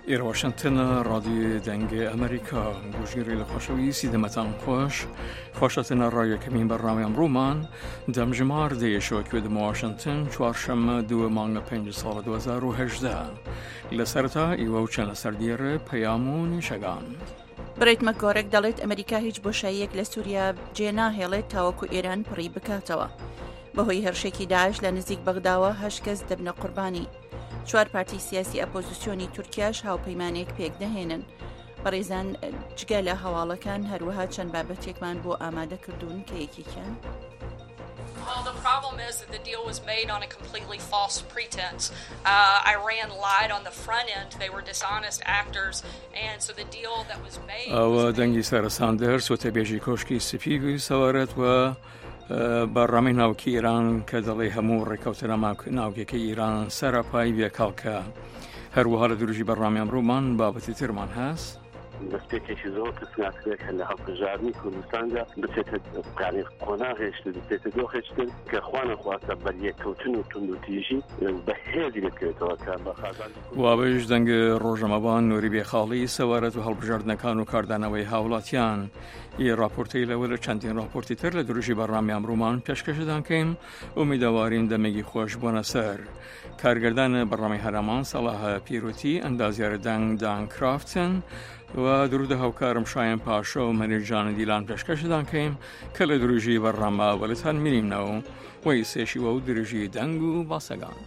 إير واشنطن راديو دنگ أمريكا گوشگیری لخوشوی سیدمتان خوشتن رای کمین برنامه رومان دم جمار دیشوک و دم واشنطن چوارشم 2 مانگ 5 سال 2018 لسرتا ایوو چن لسر دیر پیامون شگان بريت مكورك دەڵێت ئەمریکا هیچ بۆشاییەک لە سووریا جێ ناهێڵێت تاوەکو ئێران پڕی بکاتەوە. بەهۆی هەرشێکی داعش لە نزیک بەغداوە 8 کەس دەبنە قوربانی. 4 پارتی سیاسی ئەپۆزیسیۆنی تورکیاش هاوپەیمانێک پێک دەهێنن. بەڕێزان جگە لە هەواڵەکان هەروەها چەند بابەتێکمان بۆ ئامادە کردوون کە یەکێکیان. Well, the problem is that the deal was made on a completely false pretense. Iran lied on the front end. They were dishonest actors. And so the deal that was made... و دنگی سر ساندرز و تبیجی کشکی سپیگوی سوارت و برنامه ناوکی ایران که دلی همو رکوتنا ناوکی که ایران سرپای بیکالکه هر وحال دروجی برنامه امرومان بابتی ترمان هست دەستێکێکی زۆر کەسناکرێک لە هەڵبژارنی کوردستاندا بچێتە قانی قۆناغێشتن بچێتە دۆخێشتن کە خوانەخواتە بەریەکەوتن و توندوتیژی بەهێزی دەکرێتەوە کە بە خازانی وابش دەنگ ڕۆژەمەبان نووری بێخاڵی سەوارەت و هەڵبژاردنەکان و کاردانەوەی هاوڵاتیان ی راپۆرتی لەوە لە چەندین راپۆرتی تر لە دروژی بەڕامی ئەمڕۆمان پێشکەشدان کەیم ئومیدەوارین دەمێگی خۆش بۆنە سەر کارگەردان بەڕامی هەرەمان سەڵاهە پیرۆتی ئەندازیارە دەنگ دان کرافتن و درود هاوکارم شایان پاشا و مەریجان دیلان پێشکەشدان کەیم کە لە دروژی بەڕامە وەلتان میرینەوە وەی سێشیوە و دروژی دەنگ و باسەگان.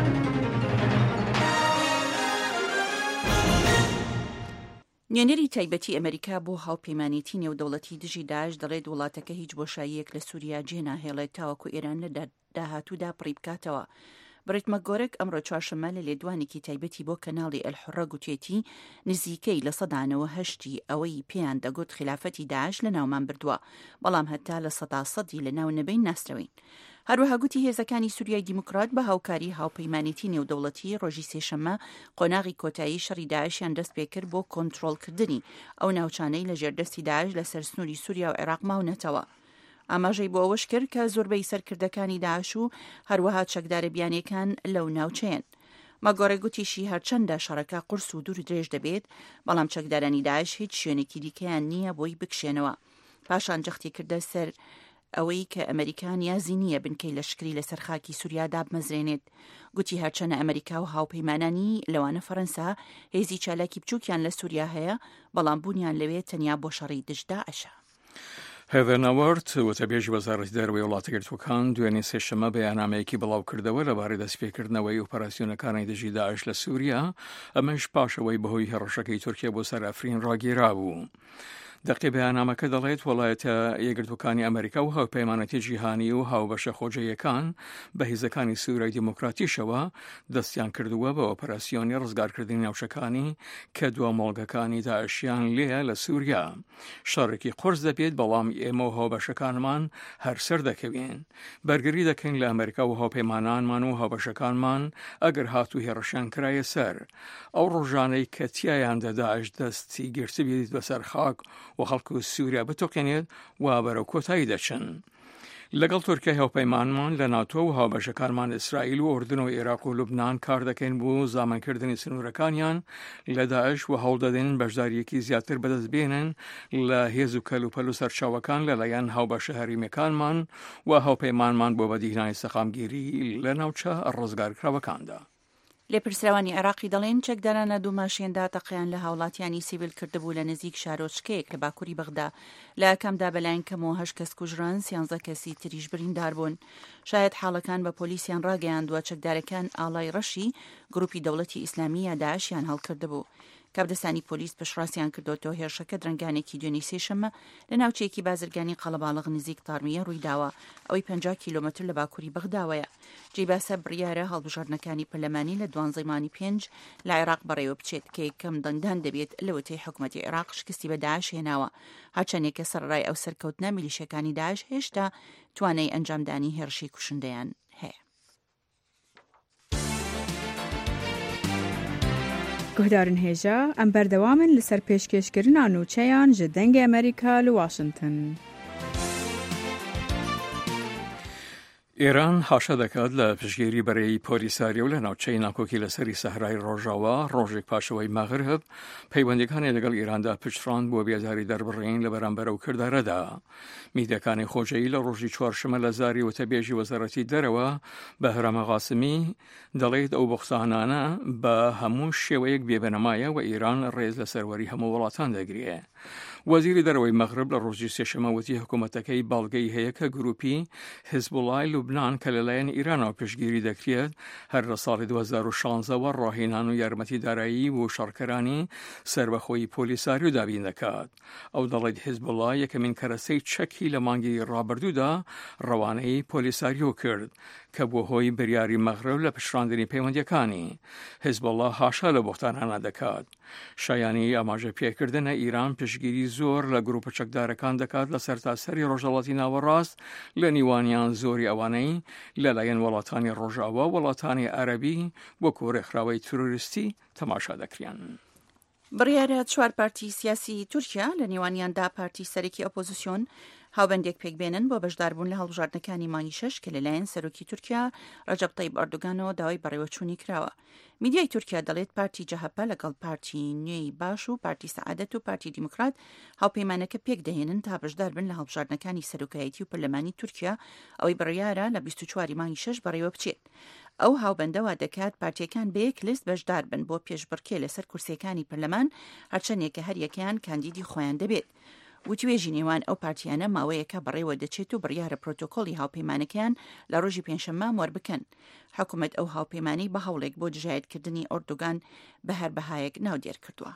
نوێنەری تایبەتی ئەمریکا بۆ هاوپەیمانیتی نێودەوڵەتی دژی داعش دەڵێت وڵاتەکە هیچ بۆشاییەک لە سووریا جێ ناهێڵێت تاوەکو ئێران لە داهاتوودا پڕی بکاتەوە. برێت مەگۆرێک ئەمڕۆ چوارشەممە لە لێدوانێکی تایبەتی بۆ کەناڵی ئەلحورە گوتێتی نزیکەی لە 100% ئەوەی پێیان دەگوت خلافەتی داعش لە ناومان بردووە بەڵام هەتا لە 100% لە ناو نەبەین ناسترەوەین. هەروەها گوتی هێزەکانی سووریای دیموکرات بە هاوکاری هاوپەیمانیتی نێودەوڵەتی ڕۆژی سێشەممە قۆناغی کۆتایی شەڕی داعشیان دەست پێکرد بۆ کۆنتڕۆڵکردنی ئەو ناوچانەی لە ژێردەستی داعش لە سەر سنووری سووریا و عێراق ماونەتەوە. ئاماژەی بۆ ئەوەش کرد کە زۆربەی سەرکردەکانی داعش و هەروەها چەکدارە بیانیەکان لەو ناوچەیەن. مەگۆڕێ گوتیشی هەرچەندە شەڕەکە قورس و دوور درێژ دەبێت بەڵام چەکدارانی داعش هیچ شوێنێکی دیکەیان نییە بۆی بکشێنەوە. پاشان جەختی کردە سەر ئەوەی کە ئەمریکا نیازی نییە بنکەی لەشکری لەسەر خاکی سووریا بمەزرێنێت. گوتی هەرچەنە ئەمریکا و هاوپەیمانانی لەوانە فەرەنسا هێزی چالاکی بچووکیان لە سووریا هەیە بەڵام بوونیان لەوێ تەنیا بۆ شەڕی دژدا ئەشە. هێدەر ناوەرد وتەبێژی وەزارەتی دەرەوەی وڵاتە یەکگرتووەکان دوێنێ سێشەممە بەیاننامەیەکی بڵاو کردەوە لەبارەی دەستپێکردنەوەی ئۆپەراسیۆنەکانی دژی داعش لە سووریا ئەمەش پاشەوەی بەهۆی هێڕەشەکەی تورکیا بۆ سەر ئەفرین ڕاگیرا بوو. دەقی بەیاننامەکە دەڵێت وڵایەتە یەکگرتووەکانی ئەمریکا و هاوپەیمانەتی جیهانی و هاوبەشە خۆجەیەکان بە هێزەکانی سوورای دیموکراتیشەوە دەستیان کردووە بە ئۆپەراسیۆنی ڕزگارکردنی ناوچەکانی کە دووە مۆڵگەکانی داعشیان لێە لە سووریا. شەڕێکی قورس دەبێت بەڵام ئێمە و هاوبەشەکانمان هەرسەر دەکەوین. بەرگری دەکەین لە ئەمریکا و هاوپەیمانانمان و هاوبەشەکانمان ئەگەر هاتوو هێڕەشیان کرایە سەر ئەو ڕۆژانەی کە تیایاندا داعش دەستی گرتبێت بەسەر خاک و خەڵکو سووریا بتۆقێنێت و بەرەو کۆتایی دەچن. لەگەڵ تورکیای هاوپەیمانمان لە ناتۆ و هاوبەشەکانمان ئیسرائیل و ئوردن و عێراق و لوبنان کار دەکەین بۆ زامنکردنی سنوورەکانیان لە داعش و هەوڵ دەدەین بەشداریەکی زیاتر بەدەست بێنن لە هێز و کەلوپەل و سەرچاوەکان لەلایەن هاوبەشە هەرێمیەکانمان و هاوپەیمانمان بۆ بەدیهێنانی سەقامگیری لە ناوچە ڕزگارکراوەکاندا. لێپرسراوانی عێراقی دەڵێن چەکدارانە دوو ماشێندا تەقیان لە هاوڵاتیانی سیڤیل کردبوو لە نزیک شارۆچکەیەک لە باکووری بەغدا لە کەمدا بەلایەن کەمەوە 8 کەس کوژران 13 کەسی تریش بریندار بوون. شاید حاڵەکان بە پۆلیسیان ڕاگەیاندووە چەکدارەکان ئاڵای ڕەشی گروپی دەوڵەتی ئیسلامی یا داعشیان هەڵکردبوو. کابدەسانی پۆلیس پشڕاستیان کردوتەوە هێرشەکە درنگانێکی دوێنێ سێشەممە لە ناوچەیەکی بازرگانی قەڵەباڵغ نزیک تارمیە ڕوویداوە ئەوەی 50 کیلۆمەتر لە باکووری بەغداوەیە. جێباسە بڕیارە هەڵبژاردنەکانی پەرلەمانی لە 12 5 لە عێراق بەڕێوە بچێت کە یەکەم دەنگدان دەبێت لەوەتەی حکوومەتی عێراق شکستی بە داعش هێناوە هەرچەندێک کە سەرڕای ئەو سەرکەوتنە میلیشەکانی داعش هێشتا توانای ئەنجامدانی هێرشی کوشندەیان هەیە. گهدارن هێژە ئەم بەردەوامن لەسەر پێشکەشکردنا نووچەیان ji dengê ئەمریکا li Washington. ئێران هاشە دەکات لە پشگیری بەرەی پۆلیساریە و لە ناوچەی ناکۆکی لەسەری سەحرای ڕۆژاوا ڕۆژێک پاشەوەی مەغرب پەیوەندیەکانی لەگەڵ ئێراندا پشتڕاند بۆ بێزاری دەربڕین لە بەرامبەر ئەو کردارەدا. میدیەکانی خۆجەیی لە ڕۆژی چوارشەمە لە زاری وتەبێژی وەزارەتی دەرەوە بەهرەمە قاسمی دەڵێت ئەو بۆخسانانە بە هەموو شێوەیەک بێبەنەمایە و ئێران ڕێز لە سەروەری هەموو وڵاتان دەگرێ. وەزیری دەرەوەی مەغرب لە ڕۆژی سێشەمە وتی حکوومەتەکەی باڵگەی هەیە کە گروپی حیزبوڵای لوبنان کە لەلایەن ئیرانەوە پشتگیری دەکرێت هەر لە ساڵی 2016 ڕاهێنان و یارمەتی دارایی و شەڕکەرانی سربەخۆیی پۆلیساری و دابین دەکات. ئەو دەڵێت حیزبوڵا یەکەمین کەرەسەی چەکی لە مانگی ڕابردوودا ڕەوانەی پۆلیساریۆ کرد کە بۆ هۆی بریاری مەغرب لە پشتڕاندنی پەیوەندیەکانی. حیزبوڵا هاشا لە بۆختانانە دەکات. شایانی ئاماژە پێکردنە ئیران پشتگیری زۆر لە گروپە چەکدارەکان دەکات لە سەرتاسەری ڕۆژهەڵاتی ناوەڕاست لە نیوانیان زۆری ئەوانەی لەلایەن وڵاتانی ڕۆژاوا وڵاتانی عەرەبی وەکو ڕێکخراوەی تروریستی تەماشا دەکرێن. بڕیارە 4 پارتی سیاسی تورکیا لە نێوانیاندا پارتی سەرەکی ئۆپۆزیسیۆن هاوبەندێک پێکبێنن بۆ بەشداربوون لە هەڵبژاردنەکانی مانگی 6 کە لەلایەن سەرۆکی تورکیا ڕەجەب طەیب ئەردۆگانەوە داوای بەڕێوەچوونی کراوە. میدیای تورکیا دەڵێت پارتی جەهەپە لەگەڵ پارتی نوێی باش و پارتی سەعادەت و پارتی دیموکرات هاوپەیمانەکە پێک دەهێنن تا بەشدار بن لە هەڵبژاردنەکانی سەرۆکایەتی و پەرلەمانی تورکیا ئەوەی بڕیارە لە 24 مانگی 6 بەڕێوە بچێت. ئەو هاوبەندەوە دەکات پارتیەکان بەیەک لیست بەشدار بن بۆ پێشبڕکێ لەسەر کورسیەکانی پەرلەمان هەرچەندێکە هەر یەکیان کاندیدی خۆیان دەبێت. وتوێژی نێوان ئەو پارتیانە ماوەیەکە بەڕێوە دەچێت و بڕیارە پرۆتۆکۆڵی هاوپەیمانەکەیان لە ڕۆژی پێنجشەممە مۆر بکەن. حکوومەت ئەو هاوپەیمانەی بە هەوڵێک بۆ دژایەتکردنی ئۆردۆگان بە هەر بەهایەک ناودێر کردووە.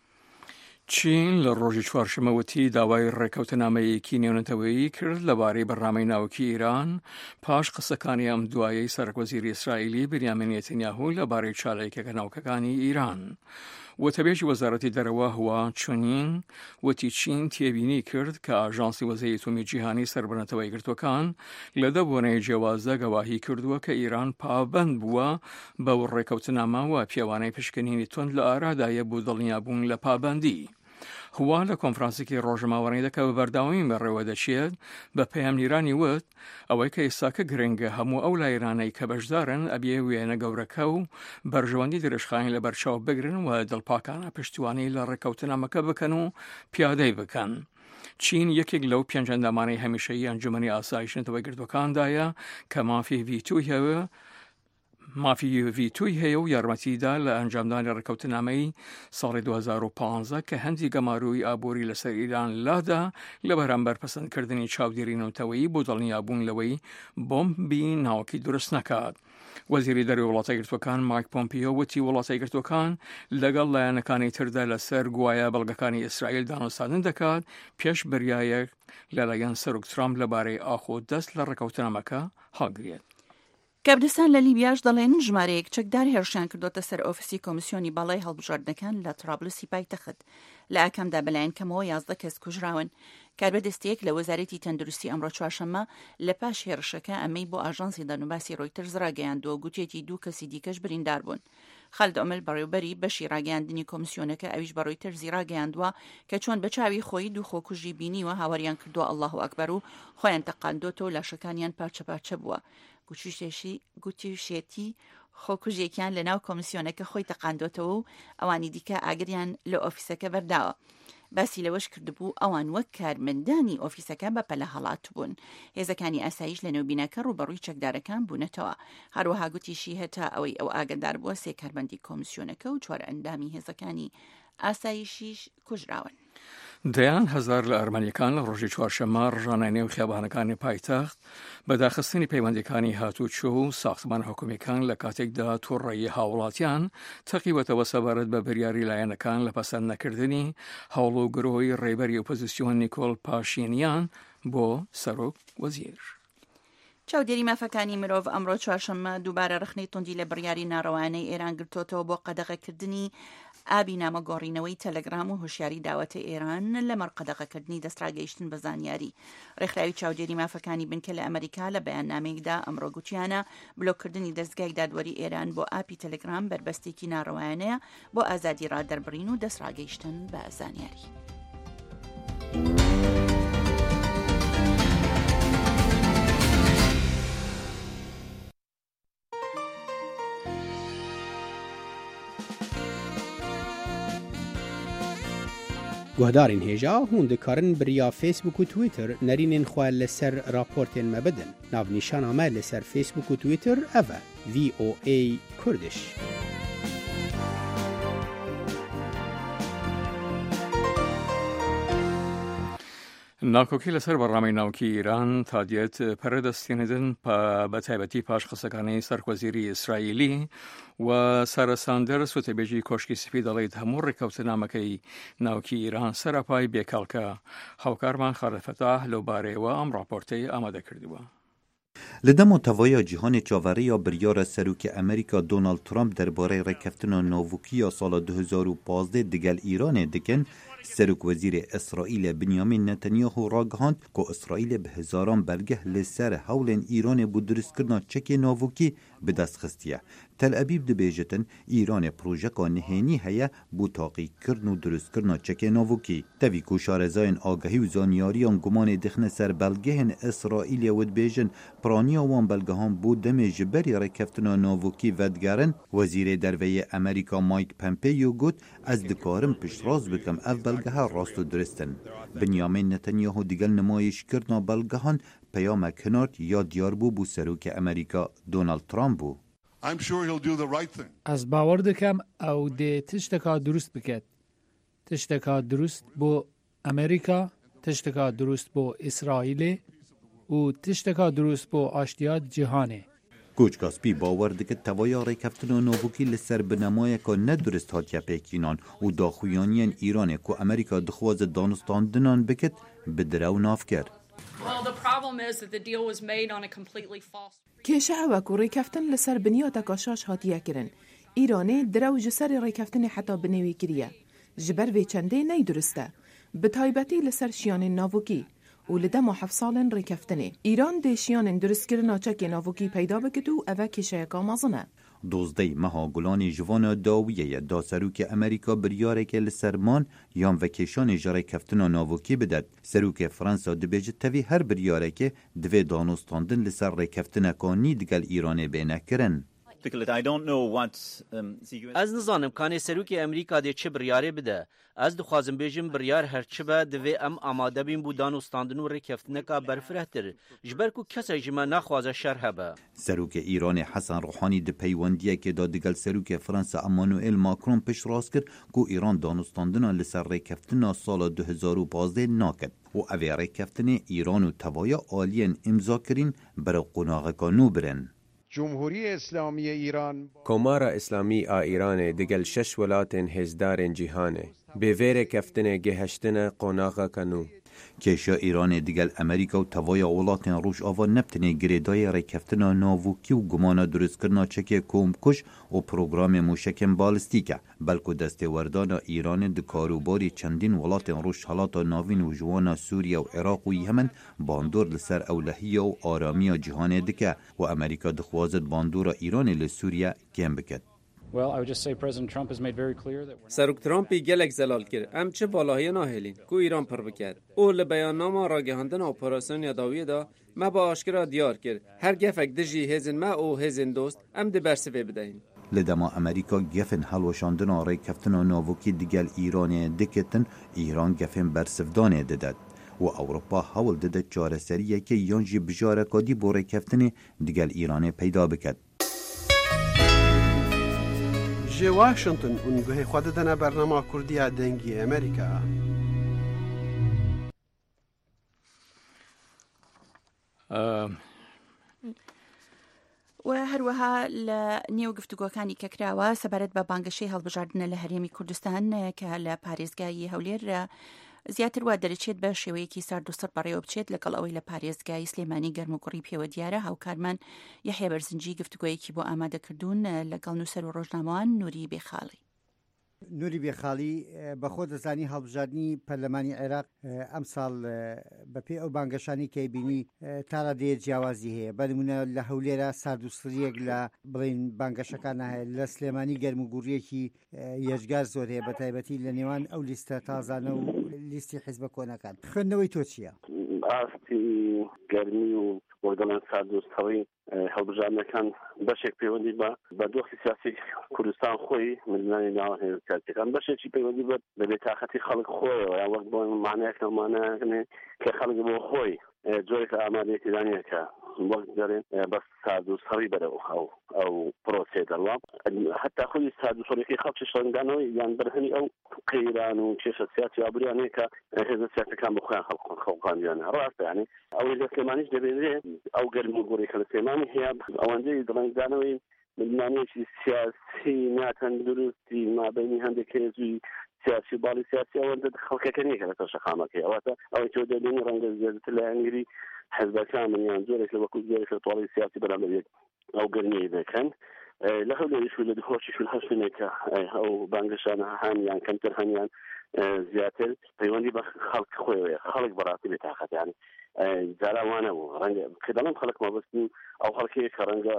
چین لە ڕۆژی چوارشەمەوەتی داوای ڕێکەوتنامەیەکی نێونەتەوەیی کرد لەبارەی بەرنامەی ناوکی ئیران پاش قسەکانی ئەم دوایەی سەرۆکوەزیری ئیسرائیلی بنیامین نێتانیاهو لەبارەی چالێکەکە ناوکەکانی ئیران. وتەبێژی وەزارەتی دەرەوە هوا چۆنین وتی چین تێبینی کرد کە ئاژانسی وەزەی ئەتۆمی جیهانی سەربەنەتەوەی گرتوەکان لە دەبوونەی جیاوازە گەواهی کردووە کە ئیران پابەند بووە بەو ڕێکەوتنامە و پیاوانەی پشکنینی تۆند لە ئارادایە بوو دڵنیابوون لە پابەندی. هوا لە کۆنفرانسێکی ڕۆژماوەڕەی دەکە بە بەرداوامین بەڕێوە دەچێت بە پەیامنیرانی وت ئەوەی کە ئێستاکە گرنگە هەموو ئەو لایرانەی کە بەشدارن ئەبێ وێنە گەورەکە و بەرژەوەندی درێژخانی لە بەرچاو بگرن و دڵپاکانە پشتیوانی لە ڕێکەوتنامەکە بکەن و پیادەی بکەن. چین یەکێک لەو 5 ئەندامانەی هەمیشەیی ئەنجومەنی ئاسایشتنەوەی گردوەکاندایە کە مافی ڤیتۆی هەیە و یارمەتیدا لە ئەنجامدانی ڕێکەوتنامەی ساڵی 2015 کە هەندی گەماروی ئابووری لەسەر ئیران لادا لە بەرامبەر پەسەندکردنی چاودێری نەوتەوەیی بۆ دڵنیابوون لەوەی بۆمبی ناوەکی دروست نەکات. وەزیری دەرەوەی وڵاتە یەکگرتووەکان مایک پۆمپیۆ وتی وڵاتە یەکگرتووەکان لەگەڵ لایەنەکانی تردا لەسەر گوایە بەڵگەکانی ئیسرائیل دانووساندن دەکات پێش بریایەک لەلایەن سەرۆک ترامپ لەبارەی ئاخۆ دەست لە ڕێکەوتنامەکە هەڵگرێت. کەبرستان لە لیبیاش دەڵێن ژمارەیەک چەکدار هێرشیان کردوتە سەر ئۆفیسی کۆمیسیۆنی باڵای هەڵبژاردنەکان لە ترابلسی پایتەخت. لە ئاکەمدا بەلایەن کەمەوە 11 کەس کوژراون. کاربەدەستەیەک لە وەزارەتی تەندروستی ئەمڕۆ چوارشەممە لە پاش هێرشەکە ئەمەی بۆ ئاژانسی دەنوباسی ڕۆیترز ڕاگەیاندووە گوتێتی 2 کەسی دیکەش بریندار بوون. خالد ئۆمل بەڕێوەبەری بەشی ڕاگەیاندنی کۆمیسیۆنەکە ئەویش بە ڕۆیترزی ڕاگەیاندووە کە چۆن بە چاوی خۆی 2 خۆکوژی بینیوە هاوەریان کردووە ئەڵڵاهو ئەکبەر و خۆیان تەقاندۆتەوە لاشەکانیان پارچە بووە. گوتیشێتی خۆکوژێکیان لە ناو کۆمیسیۆنەکە خۆی تەقاندۆتەوە و ئەوانی دیکە ئاگریان لە ئۆفیسەکە بەرداوە. باسی لەوەش کردبوو ئەوان وەک کارمەندانی ئۆفیسەکە بەپەلە هەڵات بوون. هێزەکانی ئاسایش لە نێوبینەکە ڕوبەڕووی چەکدارەکان بوونەتەوە. هەروەها گوتیشی هەتا ئەوەی ئەو ئاگدار بووە 3 کارمەندی کۆمیسیۆنەکە و 4 ئەندامی هێزەکانی ئاسایشیش کوژراون. دەیان هەزار لە ئەرمەنیەکان لە ڕۆژی چوارشەممە ڕژانە نێو خیابانەکانی پایتەخت بەداخستنی پەیوەندیەکانی هاتوچۆ و ساختمان حکوومیەکان لە کاتێکدا تووڕێی هاوڵاتیان تەقیوەتەوە سەبارەت بە بریاری لایەنەکان لە پەسەند نەکردنی هەوڵ و گرۆی ڕێبەری ئۆپۆزیسیۆن نیکۆل پاشینیان بۆ سەرۆک وەزیر. چاودێری مافەکانی مرۆڤ ئەمڕۆ چوارشەممە دووبارە ڕخنەی توندی لە بڕیاری ناڕەوانەی ئێران گرتوتەوە بۆ قەدەغەکردنی ئابی نامەگۆڕینەوەی تەلەگرام و هوشیاری داوەتە ئێران لە مەرقەدەغەکردنی دەستڕاگەیشتن بە زانیاری. ڕێکخراوی چاودێری مافەکانی بنکە لە ئەمریکا لە بەیاننامەیەکدا ئەمڕۆ گوتیانە بلۆکردنی دەستگای دادوەری ئێران بۆ ئاپی تەلەگرام بربەستێکی ناڕەوایانەیە بۆ ئازادی ڕادەربڕین و دەستڕاگەیشتن بە زانیاری. گهدارین هیجا هون دکارن بریا فیسبوک و تویتر نرینین خواه لسر راپورتین مبدن. ناو نیشان آمه لسر فیسبوک و تویتر اوه VOA کردش. ناکۆکی لەسەر بەڕامەی ناوکی ئیران تا دێت پەرەدەستێندن بە تایبەتی پاشقسەکانی سەرکۆزیری ئیسرائیلی و سارە ساندەرس وتەبێژی کۆشکی سپی دەڵێت هەموو ڕێکەوتنامەکەی ناوکی ئیران سەرپای بێکەڵکە. هاوکارمان خالد لەو بارەیەوە ئەم راپۆرتەی ئامادە کردووە. لدمو توای جهان چاوری بریار سروک امریکا دونالد ترامپ درباره رکفتن ناوکی سال 2015 دگل ایران دکن، سروک وزیر اسرائیل بنیامین نتانیاهو راگهاند که اسرائیل به هزاران بلگه لسر حول ایران بود درست کرنا چک ناوکی به دست خستیه. تل ابیب دبیجتن ایران پروژه نهینی هیا بو تاقی کرن و درست کرنا چک ناوکی. توی کو شارزاین آگهی و زانیاریان گمان دخن سر بلگهن اسرائیل ود بیجن پرانی وان بلگهان بو دم جبری رکفتنا ناوکی ودگرن. وزیر دروی امریکا مایک پمپیو گوت از دکارم پشتراز بکم اف بلگه راست و درستن. بنیامین نتانیاهو دیگل نمایش کرنا بلگهان پیام کنارد یا دیار بو سروک امریکا دونالد ترامپ بو. I'm sure he'll do the right thing. از باور دکم او ده تشتکا درست بکد. تشتکا درست بو امریکا، تشتکا درست بو اسرائیل و تشتکا درست بو آشتیات جهانه. کوچ کاسپی باور دکت توایا ریکفتن ناوکی لسر بنمایه که ندرست هاتیا پیکینان و داخویانین ایرانه که امریکا دخواز دانستان دنان بکت بدرو ناف کرد. Well, the problem is that the deal was made on a completely false. کیشه اوه که ریکفتن لسر بنیاتا کاشاش هاتیه کرن. ایرانه درو جسر ریکفتن حتی بنوی کریه. جبر وی چنده نی درسته. بتایبتی لسر شیان ناوکی. و لدم 7 سال ریکفتنه. ایران ده شیان درست کرنا چک ناوکی پیدا بکتو اوه کیشه اکا مازنه. 12 مها گلان جوان داویه دا سروک امریکا بریاره که لسرمان یام وکیشان جاره کفتنا ناوکی بدد. سروک فرانسا دبیجه تاوی هر بریاره که دوی دانستاندن لسر ریکفتنا کانی دگل ایرانه بینه کرن. از نظانم کانی سروک امریکا ده چه بریاره بده. از دخوازم بیجم بریار هرچه به دوی ام آماده بین بودان و ستاندن و ریکفتنه که برفرهتر. جبر کو کسی جمع نخوازه شرح به. سروک ایران حسن روحانی ده پیوندیه که دا دگل سروک فرانسا امانوئل ماکرون پیش راست کرد که ایران دانستاندن لسر ریکفتنه سال 2015 ناکد. و اوی ریکفتنه ایران و توایا آلین امضا کرین برای قناغه کانو برن. جمهوری اسلامی ایران کمار اسلامی ایران دگل 6 ولاتن هزدار جهانه به ویر کفتن گهشتن قناغه کنو. کشا ایران دیگل امریکا و توای ولاتن روش آوا نبتنه گریدای ریکفتنا ناوکی و گمانا درست کرنا چک کومکش و پروگرام موشکم بالستیکه بلکو دست وردان ایران دکاروباری چندین ولاتن روش حالات ناوین و جوانا سوریا و عراق و یمن باندور لسر اولهی و آرامی جهان دکه و امریکا دخوازد باندور ایران لسوریا کم بکد. سروک ترامپی گلک زلال کرد. ام چه بالاهی ناهلین کو ایران پر بکرد. او لبیاننامه راگهاندن اپراسیون یاداوی دا ما با آشکرا دیار کرد. هر گفک دجی هزن ما او هزن دوست ام ده برسوه بدهین. لدما امریکا گفن حلوشاندن ریکفتن ناوکی دیگل ایران دکتن ایران گفن برسفدانه ددد. و اروپا حول دده چارەسەریه که یانجی بجاره کادی بو ریکفتن دیگل ایران پیدا بکد. جه واشنطن اونگوه خود دنه برنامه کردی دنگی امریکا. و هەروەها لە نێو گفتوگۆکانی کە کراوە سەبارەت بە بانگەشەی هەڵبژاردنە لە هەرێمی کوردستان کە لە پارێزگای هەولێر زیاتر وا دەرەچێت بە شێوەیەکی سارد و سەر بەڕێوە بچێت لەگەڵ ئەوەی لە پارێزگای سلێمانی گەرموگوڕی پێوە دیارە. هاوکارمان یەحیا بەرزنجی گفتوگۆیەکی بۆ ئامادەکردوون لەگەڵ نووسەر و ڕۆژنامەوان نووری بێخاڵی. نوری بێخاڵی بەخۆ دەزانی هەڵبژاردننی پەرلەمانی عێراق ئەم ساڵ بەپێ ئەو بانگەشانی کە بینی تاڕە دێت جیاوازی هەیە بەنمونە لە هەولێرە ساردوسریەک لە بڵین بانگەشەکان هەیە لە سلێمانی گەرموگوڕیەکی یەشگار زۆر هەیە بەتایبەتی لە نێوان ئەو لیستە تازانە و لیستی حیزبە کۆنەکان. خوێندنەوەی تۆ چییە؟ ئاستی گەرمی و وەگەڵەن ساردوستەوەی هەڵبژاردنەکان بەشێک پەیوەندی بە دۆخی سیاسی کوردستان خۆی مردانی ناوە هێزکارتەکان بەشێکی پەیوەندی بە بێتاقەتی خەڵک خۆیەوە یا وەک بۆ مانایەک مانایەکێ کە خەڵک بۆ خۆی جۆرێک ئامادەیەکی دانیەکە وەک دەرێن بە سارد و سەڕی بەرەو ئەو پرۆسێ دەڕوا هەتا خۆی سارد و سەڕێکی خەڵکی شڵنگانەوەی یان بەرهەمی ئەو قەیران و کێشە سیاسی ئابووریانەیە کە هێزە سیاسەکان بە خۆیان خەڵقاندیانە ڕاستە یعنی ئەوەی لە سلێمانیش دەبێت ئەو گەرم و گۆڕێکە لە سلێمانی هەیە ئەوەندەی دڵنگدانەوەی ملمانەیەکی سیاسی ناتەن دروستی مابینی هەندێک هێزوی سیاسی و باڵی سیاسی ئەوەندە خەڵکەکە نییە کە لە تەشەخانەکەی ئەواتە ئەوەی تۆ دەبینی ڕەنگە زیاتر لە ئەنگری حەزبەکان یان زۆرێک لە وەکو زۆرێک لە تۆڵی سیاسی بەرامبەر ئەو گەرمیی دەکەن لە هەولێریش لە دخۆشیش هەشتێکە ئەو بانگەشانە هەمیان کەمتر هەمیان زیاتر پەیوەندی بە خەڵک خۆیەوەیە خەڵک بەڕاستی بێتاقەت یعنی جاراوانە بوو ڕەنگە کە دەڵم خەڵک مەبەستن ئەو خەڵکەیە کە ڕەنگە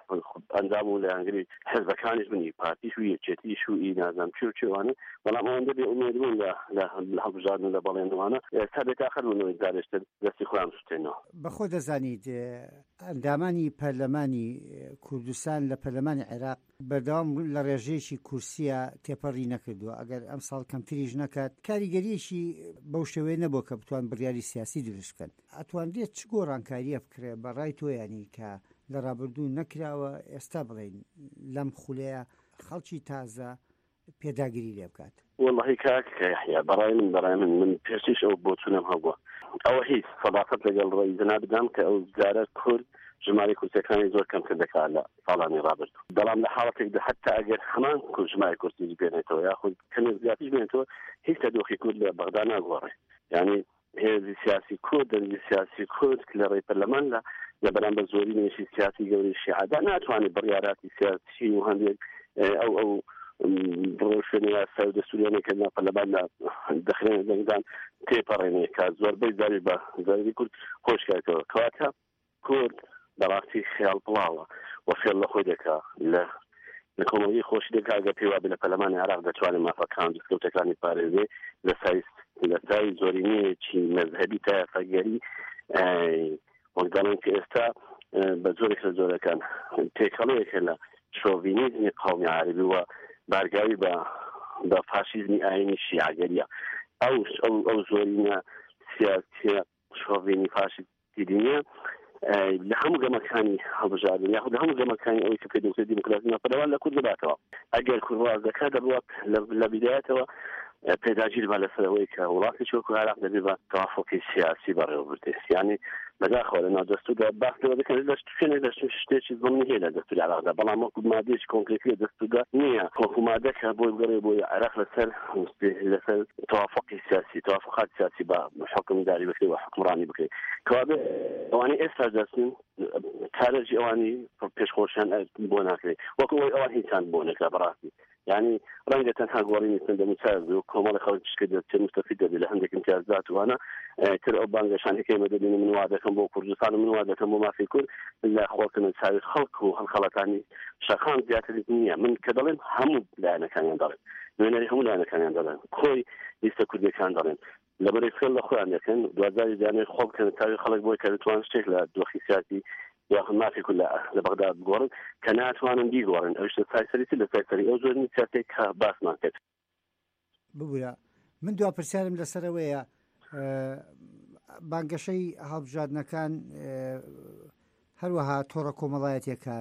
ئەنجام و لە ئەنگری حەزبەکانیش بنی پارتیش و یەکێتیش و نازانم چی و چێوانە بەڵام ئەوەندە بێ ئومێد بوون لە هەڵبژاردن لە بەڵێنەوانە تا بێتاقەت بوونەوەی دارێشتر دەستی خۆیان سوتێنەوە بەخۆ دەزانیت ئەندامانی پەرلەمانی کوردستان لە پەرلەمانی عێراق بەردەوام لە ڕێژەیەکی کورسیە تێپەڕی نەکردووە ئەگەر ئەم ساڵ کەمتریش نەکات کاریگەریەکی بەو شێوەیە نەبووە کە بتوان بڕیاری سیاسی دروست بکەن ئەتوانرێت چ گۆڕانکاریە بکرێ بەڕای تۆیانی کە لە ڕابردوو نەکراوە ئێستا بڵێن لەم خولەیە خەڵکی تازە پێداگیری لێ بکات والله کاک یحیی بەڕای من پێشیش ئەو بۆ چوونم هەبووە ئەوە هیچ سەداقەت لەگەڵ ڕێی جەناب بدەم کە ئەو جارە کورد ژمارە کورسەکانی زۆر کەمتر دەکات لە ساڵانی ڕابردوو بەڵام لە حاڵەتێکدا حتا ئەگەر هەمان ژمارە کورسی بێنێتەوە یاخود کەمێک زیاتیش بێنێتەوە هیچ کە دۆخی کورد لە بەغدا ناگۆڕێ یعنی هێزی سیاسی کورد دەنگی سیاسی کورد لە ڕێی پەرلەمان لە بەرامبەر زۆری نوێشی سیاسی گەوری شیعەدا ناتوانێت بڕیاراتی سیاسی و هەندێک ئەو بڕۆشێنە یاسا و دەستوریانێکە ناپەرلەماندا دەخرێنە دەنگدان تێپەڕێنێ کە زۆربەی داری بە زۆری کورد خۆشکاتەوە کەواتە کورد بەڕاستی خیاڵ بڵاوە و فێڵ لە خۆی دەکا لە کۆمەڵی خۆشی دەکا ئەگەر پێی وابێ لە پەرلەمانی عێراق دەتوانێت مافەکان دەستکەوتەکانی پارێزێ لە سای زۆرینەیەکی مەذهەبی تا یاساگەری وەک دەڵێن کە ئێستا بە زۆرێک لە زۆرەکان تێکەڵەیەکە لە شۆڤینیزمی قەومی عەرەبی و بارگاوی بە فاشیزمی ئاینی شیعەگەریە ئەو زۆرینە سیاسیە شۆڤینی فاشیستی دینیە لە هەموو گەمەکانی هەڵبژاردن یاخود لە هەموو گەمەکانی ئەوەی کە پێدەوترێت دیموکراسی ناپەرلەمان لە کورد دەباتەوە ئەگەر کورد ڕازەکە دەبوات لە بیدایەتەوە پێداگیر بە لەسەرەوەی کە وڵاتی چۆک و عێراق دەبێت بە تەوافقی سیاسی بەڕێوەبردێت یعنی بەداخەوە لە ناو دەستوردا باسەوە دەکەن لە شتێکی زمانی هەیە لە دەستوری عێراقدا بەڵام وەکو مادەیەکی کۆنکرێتی لە دەستوردا نییە وەکو مادەکە بۆی بگەڕێ بۆی عێراق لەسەر تەوافقی سیاسی تەوافقات سیاسی بە حکومداری بکرێت و حکمڕانی بکرێت کەوابێ ئەوانەی ئێستا دەستن کارێکی ئەوانی پێشخۆشیان بۆ ناکرێت وەکو ئەوان هیچان بۆ نەکرا بەڕاستی یعنی ڕەنگە تەنها گۆڕینی سندەموچاز و کۆمەڵی خەڵکیشکە دەچێت مستەفید دەبێت لە هەندێک امتیازات وانە تر ئەو بانگەشانەکەی مەدەبینی من وا دەکەم بۆ کوردستان و من وا دەکەم بۆ مافی کورد لە خۆکردن چاوی خەڵک و هەڵخەڵەتانی شەخان زیاتر نییە من کە دەڵێن هەموو لایەنەکانیان دەڵێن نوێنەری هەموو لایەنەکانیان دەڵێن خۆی لیستە کوردیەکان دەڵێن لەبەرەی فێڵ لە خۆیان دەکەن دوازاری دانەی خۆ بکەن چاوی خەڵک بۆی کە دەتوان شتێک لە دۆخی سیاسی یاخود مافی کورد لە بەغدا بگۆڕن کە ناتوانن بیگۆڕن ئەوش لە سایسەریتی لە سایسەری ئەو زۆرنی سیاسێک کە باسمان کرد ببوورە من دوا پرسیارم لەسەرەوەیە بانگەشەی هەڵبژاردنەکان هەروەها تۆڕە کۆمەڵایەتیەکان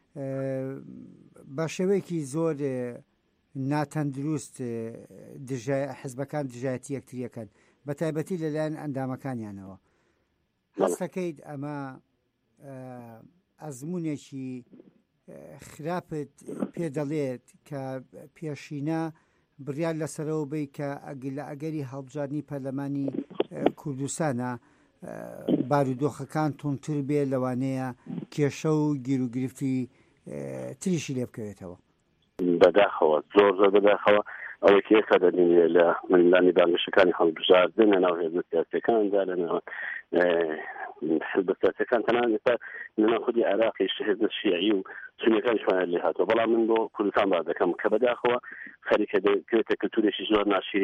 بە شێوەیەکی زۆر ناتەندروست حزبەکان دژایەتی یەکتریەکەن بە تایبەتی لەلایەن ئەندامەکانیانەوە هەستەکەیت ئەمە ئەزمونێکی خراپت پێ دەڵێت کە پێشینە بڕیار لەسەرەوە بی کە لە ئەگەری هەڵبژاردنی پەرلەمانی کوردستانە بارودۆخەکان تونتر بێ لەوانەیە کێشە و گیرروگرفتی تریشی لێ بکەوێتەوە بەداخەوە زۆر بەداخەوە ئەوەی کە ئێستا دەبینێت لە ململانی بانگەشەکانی هەڵبژاردن لەناو هێزە سیاسیەکاندا لەناو حزب سیاسیەکان تەنانەت ئێستا لەناو خودی عێراقیش هێزە شیعی و سونیەکانیشمان لێ هاتووە بەڵام من بۆ کوردستان باز دەکەم کە بەداخەوە خەریکە دەکرێتە کلتورێکی زۆر ناشرین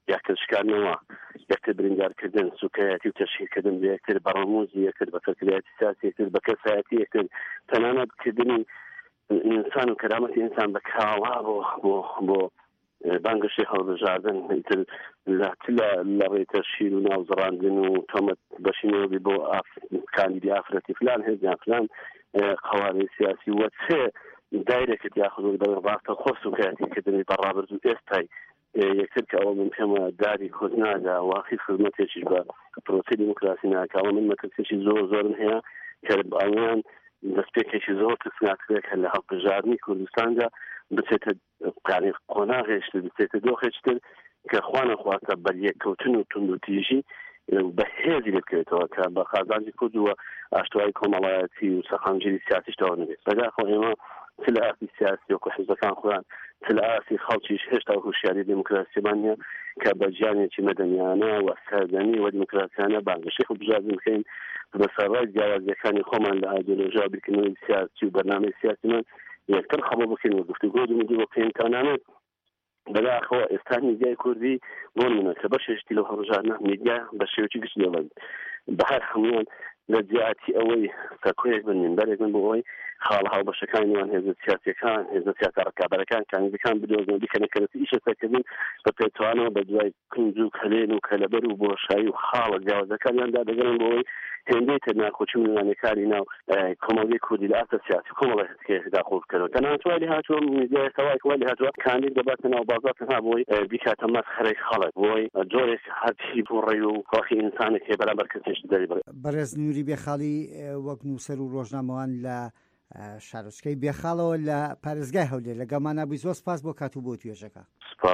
یاکردشکارنەوە یەکتر بریندارکردن سوکایەتی و تەشکیلکردن بە یەکتر بەڕەموزی یەکتر بە فەرکردایەتی سیاسی یەکتر بە کەسایەتی یەکتر تەنانەت کردنی ئینسان و کەرامەتی ئینسان بە کاوا بۆ بانگەشی هەڵبژاردن لە ڕێی تەشکیل و ناوزڕاندن و تۆمەت بەشینەوەبی بۆ کاندیدی ئافرەتی فلان هێزیان فلان قەوارەی سیاسی وە چێ دایرێکت یاخود بە ڕاستە خۆ سوکایەتیکردنی بەڕابرد و ئێستای یەکتر کە ئەوە من پێمە داری خۆت نادا واقعی خزمەتێکیش بە پرۆسی دیموکراسی ناکاوە من مەترسێکی زۆرم هەیە کە ئەویان دەستپێکێکی زۆر کەسناکرێت هە لە هەڵبژاردننی کوردستاندا بچێتە قۆناغێشتر بچێتە دۆخێکتر کە خوانەخواتە بەریەککەوتن و تونند و تیژی بە هێزی بکرێتەوە کە بە خازانجی کورد وە ئاشتوایی کۆمەڵایەتی و سەخانگیری سیاسیشتەوە نبێت بەداخۆ ئێمە چ لە ئاسی سیاسی وەکو حیزبەکان خۆیان چ لە ئاسی خەڵکیش هێشتا هوشیاری دیموکراسیمان نیە کە بە گیانێکی مەدەنیانە و سەردەنی و دیموکراسیانە بانگەشەی خۆبژاردن بکەین بەسەرڕای جیاوازیەکانی خۆمان لە ئایدۆلۆژیا و بیرکردنەوەی سیاسی و بەرنامەی سیاسیمان یەکتر خەبڵ بکەین و گفتوگۆ دومدی بۆ بکەین تانانێت بەداخەوە ئێستا میدیای کوردی بۆ منە کە بەشێشتی لەو هەڵبژاردنە میدیا بە شێوەیەکی گشت دەڵێن بەهەر هەمویان لە جیاتی ئەوەی سەکۆیەک بن منبەرێک بن بۆ ئەوەی خاڵ هاوبەشەکانیان هێزە سیاسیەکان هێزە سیاسە ڕکابەرەکان کاندیدەکان بدۆزن بکەنە کەرەتی ئیشە سەرکردن بە پێچوانەوە بە دوای کنج و کەلێن و کەلەبەر و بۆشایی و خاڵە جیاوازەکانیاندا دەگەڕن بۆ ئەوەی هێندەی تەناخۆچی منوانەکانی ناو کۆمەڵگەی کوردی لە ئاسە سیاسی کۆمەڵی هەستکێدا خۆ بکەنەوە تەنانەتوای لێ هاتووە میدیای سەوای لێ هاتووە کاندید دەباتە ناو بازار تەنها بۆی بیکاتە مەسخەرەی خەڵک بۆی جۆرێک هەرچی بۆ ڕێی و ڕۆخی ئینسانێک هەیە بەرامبەر کەسێکی دەری بەڕێز نووری بێخاڵی وەک نووسەر و ڕۆژنامەوان لە شارۆچکەی بێخاڵەوە لە پارێزگای هەولێر لەگەڵمان نبووی زۆر سپاس بۆ کات و بۆ توێژەکە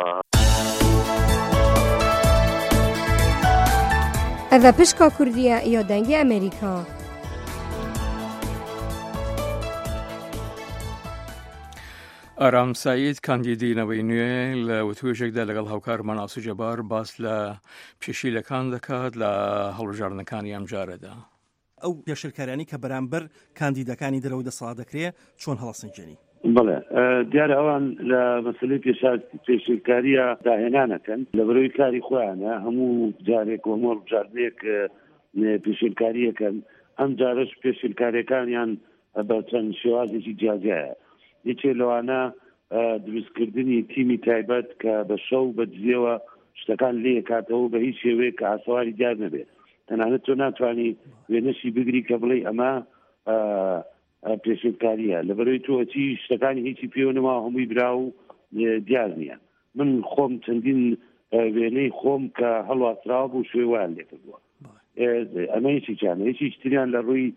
ئەڤە پشکا کوردیە یا دەنگی ئەمریکا ئارام سعید کاندیدینەوەی نوێ لە وتوێژێکدا لەگەڵ هاوکارمان ئاسو جەبار باس لە پێشیلەکان دەکات لە هەڵبژاردنەکانی ئەم جارەدا ئەو پێشرکارانی کە بەرامبەر کاندیدەکانی دەرەوە دەسەڵات دەکرێت چۆن هەڵەسەنجێنی بڵێ دیارە ئەوان لە مەسلەی پێشرکاریە داهێنانەکەن لە بەرەوەی کاری خۆیانە هەموو جارێک و هەموو هەڵبژاردنێک پێشرکاریەکەن ئەم جارش پێشرکاریەکانیان بە چەند شێوازێکی جیاجایە یەکێ لەوانە دروستکردنی تیمی تایبەت کە بە شەو بە دزیەوە شتەکان لێ کاتەوە بە هیچ شێوەیە کە ئاسەواری دیار نەبێت تەنانەت تۆ ناتوانانی وێنەشی بگری کە بڵێ ئەمە پێشرکاریە لە بەرەوەی تۆچی شتەکانی هیچی پێوەنەما هەمووی برا و دیار نییە من خۆم چەندین وێنەی خۆم کە هەڵواسراوە بوو شوێ وایان لێکردووە ئەمە هیچی چانە هیچی شتریان لە ڕووی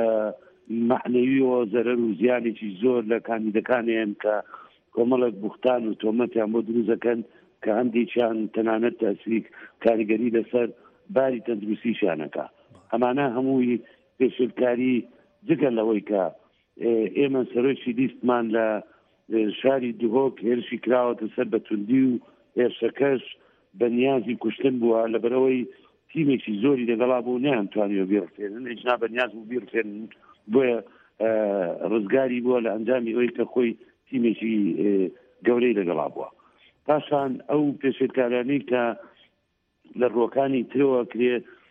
معنەویەوە زەرەر و زیانێکی زۆر لە کاندیدەکانیان کە کۆمەڵک بوختان و تۆمەتیان بۆ دروستەکەن کە هەندێکیان تەنانەت تەسریک کاریگەری لەسەر باری تەندروستیشانەکە ئەمانە هەمووی پێشرکاری جگە لەوەی کە ئێمە سەرۆکی لیستمان لە شاری دوهۆک هێرشی کراوەتە سەر بە توندی و هێرشەکەش بە نیازی کوشتن بووە لە بەرەوەی تیمێکی زۆری لەگەڵا بوو نەیانتوانیوە بیڕفێنن ئیجنا بە نیاز بوو بیڕفێنن بۆیە ڕزگاری بووە لە ئەنجامی ئەوەی کە خۆی تیمێکی گەورەی لەگەڵا بووە پاشان ئەو پێشرکارانەی کە لە ڕۆکانی ترەوە کرێ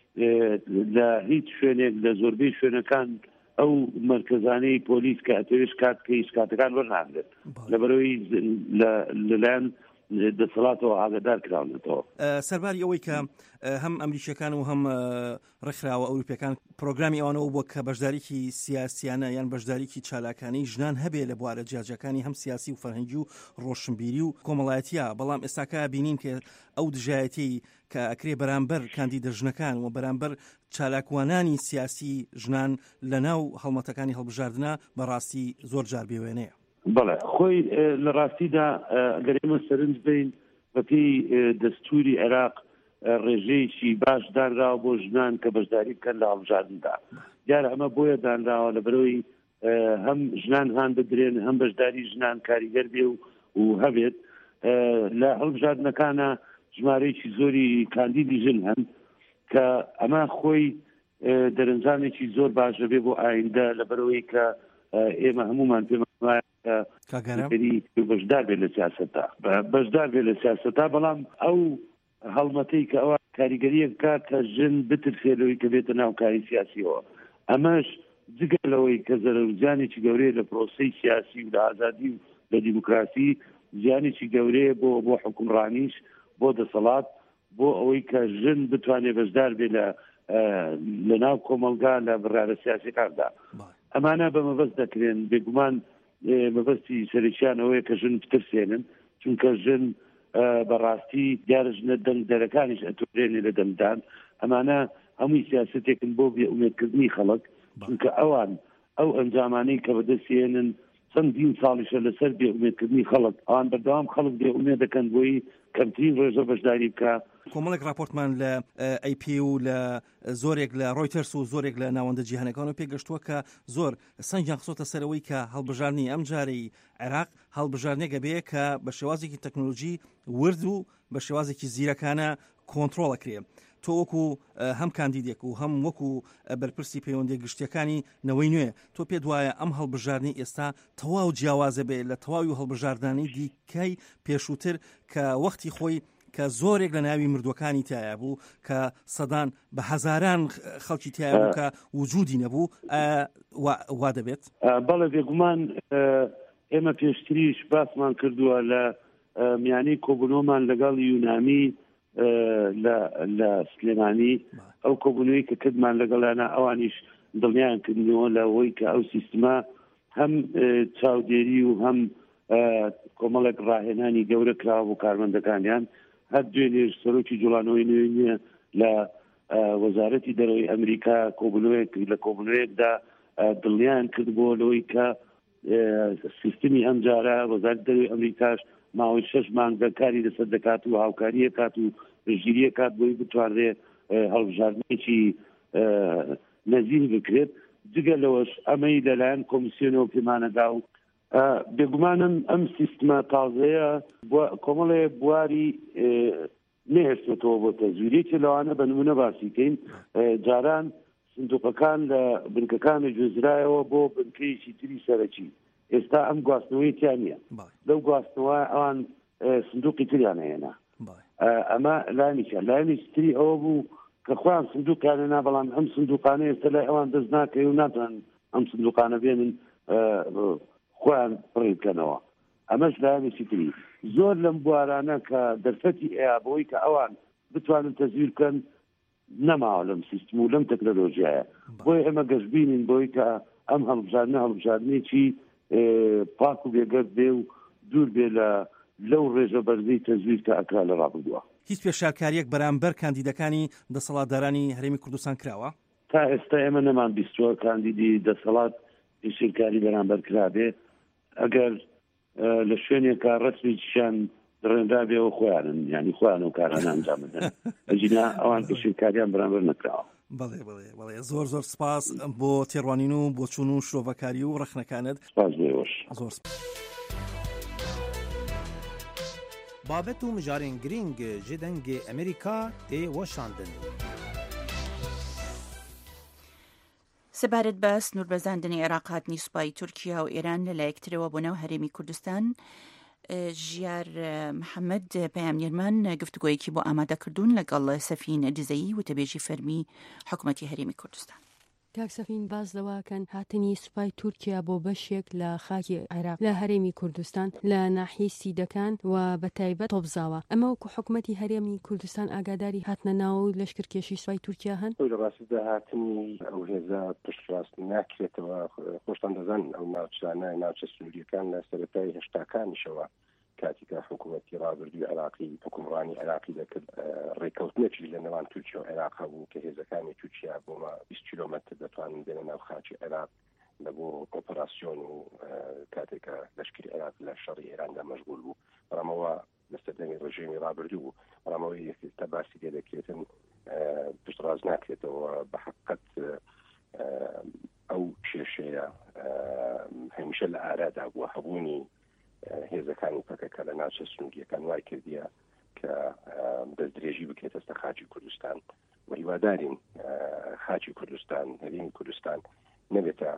لە هیچ شوێنێک لە زۆربەی شوێنەکان ئەو مرکزانەی پۆلیس کە ئەتەوێش کات کە ئیشکاتەکان وەرناگرێت لەبەرەوەی لەلایەن دەسەڵاتەوە ئاگادار کراونەتەوە سەرباری ئەوەی کە هەم ئەمریکیەکان و هەم ڕێکخراوە ئەوروپیەکان پرۆگرامی ئەوانەوە بووە کە بەشداریکی سیاسیانە یان بەشداریکی چالاکانی ژنان هەبێ لە بوارە جیاجەکانی هەم سیاسی و فەرهەنگی و ڕۆشنبیری و کۆمەڵایەتیە بەڵام ئێستاکە بینین کە ئەو دژایەتی کە ئەکرێ بەرامبەر کاندیدە ژنەکان و بەرامبەر چالاکوانانی سیاسی ژنان لە ناو هەڵمەتەکانی هەڵبژاردنە بەڕاستی زۆر جار بێوێنەیە بەڵێ خۆی لە ڕاستیدا ئەگەر ئێمە سەرنج بین بەپێی دەستوری عێراق ڕێژەیەکی باش دانراوە بۆ ژنان کە بەشداری بکەن لە هەڵبژاردندا دیارە ئەمە بۆیە دانراوە لە بەرەوەی هەم ژنان هان بدرێن هەم بەشداری ژنان کاریگەر بێ و هەبێت لە هەڵبژاردنەکانە ژمارەیەکی زۆری کاندیدی ژن هەن کە ئەمە خۆی دەرەنجامێکی زۆر باشە بێ بۆ ئایندە لە بەرەوەی کە ئێمە هەمومان پێمان بەشدار بێت لە سیاسەتا بەشدار بێت لە سیاسەتا بەڵام ئەو هەڵمەتەی کە ئەوە کاریگەریەک بکات کە ژن بترسێلەوەی کە بێتە ناو کاری سیاسیەوە. ئەمەش جگەلەوەی کە زیانێکی گەورەیە لە پرۆسەی سیاسی و لە ئازادی و لە دیموکراسی، زیانێکی گەورەیە بۆ حکومڕانیش، بۆ دەسەڵات، بۆ ئەوەی کە ژن بتوانێت بەشدار بێ لە ناو کۆمەلگا لە بڕارە سیاسەکاندا. ئەمانە بە مەبەست دەکرێن. بێگومان مەبەستی سەرچیان ئەوەیە کە ژن بترسێنن، چونکە ژن بەڕاستی دیارە ژنە دەنگ دەرەکانیش ئەتوێنێ لە دەمدان. ئەمانە هەمووی سیاسەتێکن بۆ بێئومێدکردنی خەڵک، چونکە ئەوان ئەو ئەنجامانەی کە بەدەستێنن چەندین ساڵیشە لەسەر بێئومێدکردنی خەڵک، ئەوان بەردەوام خەڵک بێئومێد دەکەن بۆی کەمترین ڕێژە بەشداری بکە. کۆمەڵێک راپۆرتمان لە ئەیP و لە زۆرێک لە ڕۆیتەرس و زۆرێک لە ناوەندە جیهانەکان و پێگەشتووە کە زۆر سەنجیان خسۆتە سەرەوەی کە هەڵبژارنی ئەم جارەی عێراق هەڵبژارنێکە بێ کە بە شێوازێکی تەکنۆلۆژی ورد و بە شێوازێکی زیرەکانە کۆنتڕۆڵەکرێ. تۆ وەکو هەم کاندیدێک و هەم وەکو بەرپرسی پەیوەندی گشتیەکانی نەوەی نوێ، تۆ پێت وایە ئەم هەڵبژارنی ئێستا تەواو جیاوازە بێ لە تەواوی و هەڵبژاردانی دیکەی پێشووتر کە وەختی خۆی کە زۆرێک لە ناوی مردوەکانی تایە بوو، کە سەدان بە هەزاران خەڵکی تایە بوو کە وجودی نەبوو، وا دەبێت؟ بەڵێ بێگومان ئێمە پێشتریش باسمان کردووە لە میانەی کۆبوونەوەمان لەگەڵ یونانی لە سلێمانی، ئەو کۆبوونەوەی کە کردمان لەگەڵانە ئەوانیش دڵنیان کردنەوە لەوەی کە ئەو سیستما هەم چاودێری و هەم کۆمەڵێک ڕاهێنانی گەورە کراوە بۆ کارمەندەکانیان. هەر دوێنێ سەرۆکی جوڵانەوەی نوێ لە وەزارەتی دەرەوەی ئەمریکا لە کۆبوونەوەیەکدا دڵنیان کرد بۆ لەوەی کە سیستمی ئەم جارە وەزارەتی دەرەوەی ئەمریکاش ماوەی 6 مانگ کاری لەسەر دەکات و هاوکاریە کات و ژگیریە کات بۆی بتوانرێت هەڵبژاردنێکی نەزیر بکرێت. جگە لەوەش ئەمەی لەلایەن کۆمیسیۆنەوە پێمانەدا و بێگومانم ئەم سیستما تازەیە کۆمەڵێ بواری نهێشتێتەوە بۆ تەزویرێکی لەوانە بە نمونە باسیکەین. جاران سندوقەکان لە بنکەکانە گوێزرایەوە بۆ بنکەیەکی تری سەرەکی. ئێستا ئەم گواستنەوەی تیانە، لەو گواستنەوە ئەوان سندوقی تریان هێنا. ئەمە لایەنێکی تری ئەوە بوو کە خۆیان سندوقیانێنا، بەڵام ئەم سندوقانە ئێستا لای ئەوان دەست ناکەی و ناتوان ئەم سندوقانە بێنن خۆیان پڕی بکەنەوە. ئەمەش لایەنێکی تری. زۆر لەم بوارانە کە دەرفەتی ئەیابەوەی کە ئەوان بتوانن تەزویر بکەن نەماوە لەم سیستم و لەم تەکنۆلۆژیایە. بۆی ئێمە گەشتبینین بۆی کە ئەم هەڵبژاردنێکی پاک و بێگەرد بێ و دوور بێ لەو ڕێژە بەرزەی تەزویر کە ئەکرا لە ڕابردووە. هیچ پێشارکاریەک بەرامبەر کاندیدەکانی دەسەڵاتدارانی هەرێمی کوردستان کراوە؟ تا ئێستا ئێمە نەمان بیستووە کاندیدی دەسەڵات پێشارکاری بەرامبەر کرابێ. ئەگەر لە شوێنێکە ڕەسمیشیان دڕێنرا بێەوە خۆیانن، ینی خۆیان و کارانە ئەنجام بدەن، ئەجینا ئەوان پێشارکاریان بەرامبەر نەکراوە. بەڵێ زۆر سپاس بۆ تێڕوانین و بۆ چوون و شرۆڤەکاری و ڕەخنەکانت. سپاس بێوەش. زۆر بابەت و مژارên girîng ji dengê Amerîka tê weşandin. سەبارەت بە سنووربەزاندنی عێراق هاتنی سوپای تورکیا و ئێران لەلایەکترەوە بۆ ناو هەرێمی کوردستان، ژیار محەممەد پەیامنێرمان گفتوگۆیەکی بۆ ئامادەکردوون لەگەڵ سەفین دزەیی وتەبێژی فەرمی حکوومەتی هەرێمی کوردستان. کاکسەفین باز لەواکەن هاتنی سوپای تورکیا بۆ بەشێک لە خاکی عێراق لە هەرێمی کوردستان لە ناحیەی سیدەکان و بە تایبەت تۆبزاوە. ئەمە وەکو حکوومەتی هەرێمی کوردستان ئاگاداری هاتنە ناو لەشکرکێشی سوپای تورکیا هەن؟ لە ڕاستیدا هاتنی ئەو هێزە پشتڕاست ناکرێتەوە. خۆشتان دەزان ئەو ناوچانە ناوچە سنووریەکان لە سەرەتای هێشتاکانیشەوە کاتیکە حکوومەتی ڕابردووی عێراقی حکومڕانی عێراقی دەکرد ڕێکەوتنێکی لە نێوان تورکیا و عێراق بوو کە هێزەکانی تورکیا بۆمە 20 کیلۆمەتر دەتوانن بێنە ناو خاکی عێراق لە بۆ ئۆپەراسیۆن و کاتێکە لەشکری عێراق لە شەڕی ئێراندا مەشغول بوو. بەڵامەوە لەسەردەمی ڕژێمی ڕابردوو بوو. بەڵامەوەی تا باسی لێ دەکرێتن پشتڕاز ناکرێتەوە بە حقیقەت ئەو کێشەیە هەمیشە لە ئارادا بووە. هەبوونی هێزەکانی پەکەکە لە ناوچە سنووریەکان وای کردیە کە دەستدرێژی بکرێتە سەر خاکی کوردستان و هیوادارین خاکی کوردستان هەرێمی کوردستان نەبێتە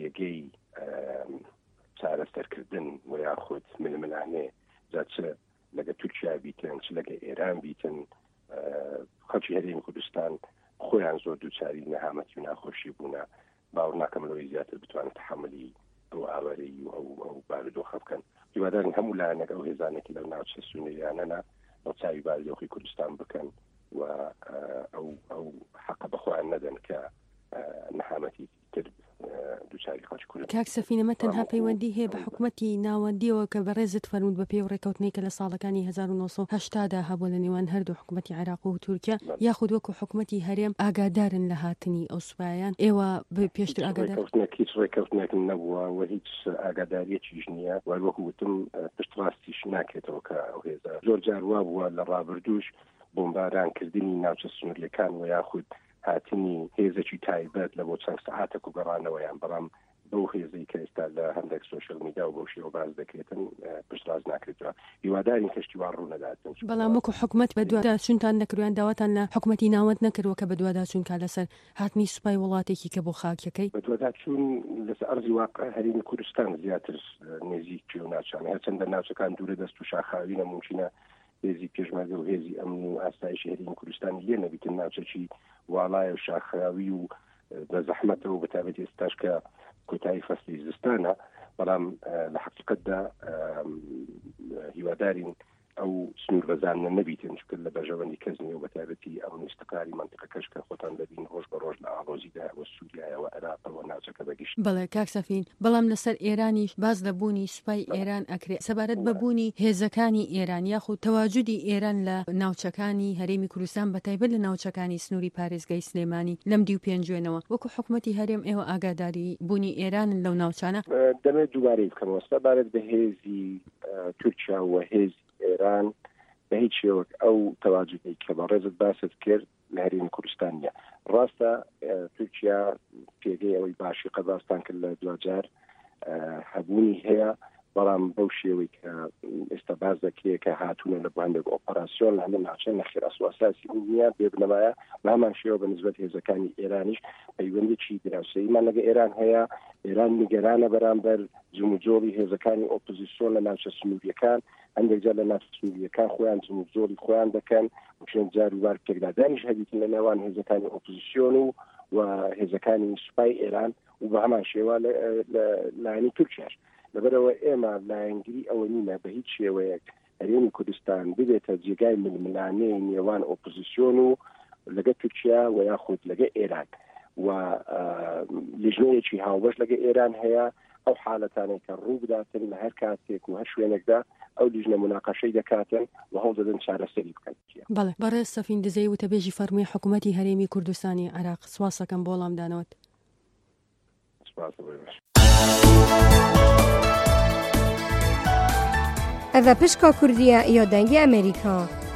جێگەی چارەسەرکردن و یاخود ململانێ جا چ لەگە تورکیا بیتن چ لەگە ئێران بیتن خەڵکی هەرێمی کوردستان خۆیان زۆر دووچاری نەهامەتی و ناخۆشی بوونە باوەڕ ناکەم لەوەی زیاتر بتوانن تحملی ئەو ئاوارەی و ئەو بارودۆخە بکەن هیوادارین هەموو لایەنەکە ئەو هێزانێکی لەو ناوچە سونەیانەنە ئەو چاوی بارودۆخی کوردستان بکەن و ئەو حەقە بەخۆیان نەدەن کە نەهامەتی تر دووچاری خەڵکی کوردستان. کاک سەفینەمە تەنها پەیوەندی هەیە بە حکوومەتی ناوەندیەوە کە بەڕێزت فەرموود بە پێی ڕێکەوتنەی کە لە ساڵەکانی 1970دا هەبوو لە نێوان هەردوو حکوومەتی عێراق و تورکیا یاخود وەکو حکوومەتی هەرێم ئاگادارن لە هاتنی ئەو سوپایان ئێوە پێشتر ئاگادار هیچ ڕێکەوتنێک نەبووە و هیچ ئاگاداریەکیش نییە و وەکو وتم پشت ڕاستیش ناکرێتەوە کە ئەو هێزە زۆر جار وا بووە لە ڕابردووش بۆمبارانکردنی ناوچە سنووریەکان و یاخود هاتنی هێزێکی تایبەت لە بۆ چەند سەعاتێک و گەڕانەوەیان بەڵام بەو هێزەی کە ئێستا لە هەندێک سۆشیال میدیا و بەو شێوە باز دەکرێتن پشتڕاست ناکرێتەوە هیوادارین کەشتیوان ڕوو نەداتن بەڵام وەکو حکوومەت بە دوواداچوونتان نەکردویان داواتان لە حکوومەتی ناوەند نەکردووە کە بە دوواداچوون کا لەسەر هاتنی سوپای وڵاتێکی کە بۆ خاکەکەی بە دوواداچوون لەسەر ئەرزی واقع هەرێمی کوردستان زیاتر نێزیک و ناچانە هەرچەندە ناوچەکان دوورە دەست و شاخاوینە ممکنە هێزی پێشمەرگە و هێزی ئەمن و ئاسایشی هەرێمی کوردستان لێ نەبیتن ناوچەکی واڵایە و شاخراوی و بە زەحمەتەوە بەتابەت ئێستاش کە کۆتایی فەسلی زستانە بەڵام لە حقیقەتدا هیوادارین ئەو سنوور بەزانە نەبیتن چکە لە بەژەوەندی کەس نیە و بەتابەتی ئەو نیستەکاری منتیقەکەش کە خۆتان دەبین ڕۆژ بە ڕۆژ لە ئاڵۆزیدا و سووریایەوە عێراقەوە ناوچەکە بەگشت. بەڵێ کاک سەفین بەڵام لەسەر ئێرانیش باز لەبوونی سوپای ئێران ئەکرێت سەبارەت بەبوونی هێزەکانی ئێران یاخود تەواجودی ئێران لە ناوچەکانی هەرێمی کوردستان بەتایبەت لە ناوچەکانی سنووری پارێزگای سلێمانی لەم دی و پێنجوێنەوە وەکو حکوومەتی هەرێم ئێوە ئاگاداری بوونی ئێران لەو ناوچانە دەمێت دووبارەی بکەمەوە سەبارەت بە هێزی تورکیا و هێزی ئێران بە هیچ شێوەک ئەو تەواجدی کە بە ڕێزت باست کرد لە هەرێمی کوردستانیە ڕاستە تورکیا پێگەی ئەوەی باشی قەباستان کرد لە دوجار هەبوونی هەیە بەڵام بەو شێوەی کە ئێستا باز دەکرێت کە هاتوونە لە بەندێک ئۆپەراسیۆن لە هەموو ناوچە نەخێر ئەسواسی نیە بێبنەمایە بە هەمان شێوە بە نسبەت هێزەکانی ئێرانیش پەیوەندێکی دراوسەییمان لەگە ئێران هەیە ئێران نیگەرانە بەرامبەر جموجۆڵی هێزەکانی ئۆپۆزیسیۆن لە ناوچە سنووریەکان هەندێک جار لە ناوچە سنووریەکان خۆیان جموجۆڵی خۆیان دەکەن چۆن جار وار پێکدادانیش هەبیتن لە نێوان هێزەکانی ئۆپۆزیسیۆن و هێزەکانی سوپای ئێران و بە هەمان شێوە لایەنی تورکیاش لەبەرەوە ئێمە لایەنگیری ئەوە نینە بە هیچ شێوەیەک هەرێمی کوردستان ببێتە جێگای ململانەی نێوان ئۆپۆزیسیۆن و لەگە تورکیا و یاخود لەگە ئێران و لیژنەیەکی هاوبەش لەگە ئێران هەیە ئەو حالەتانەی کە ڕوو بداتن لە هەر کاتێک و هەر شوێنێکدا ئەو لیژنە مناقەشەی دەکاتن و هەوڵ دەدەن چارەسەری بکەن. بەڵێ بەڕێز سەفین دزەی وتەبێژی فەرمووی حکوومەتی هەرێمی کوردستانی عێراق سواسەکەم بۆ وەڵامدانەوەت. ئەڤە پشکا کوردیە یا دەنگی ئەمریکا.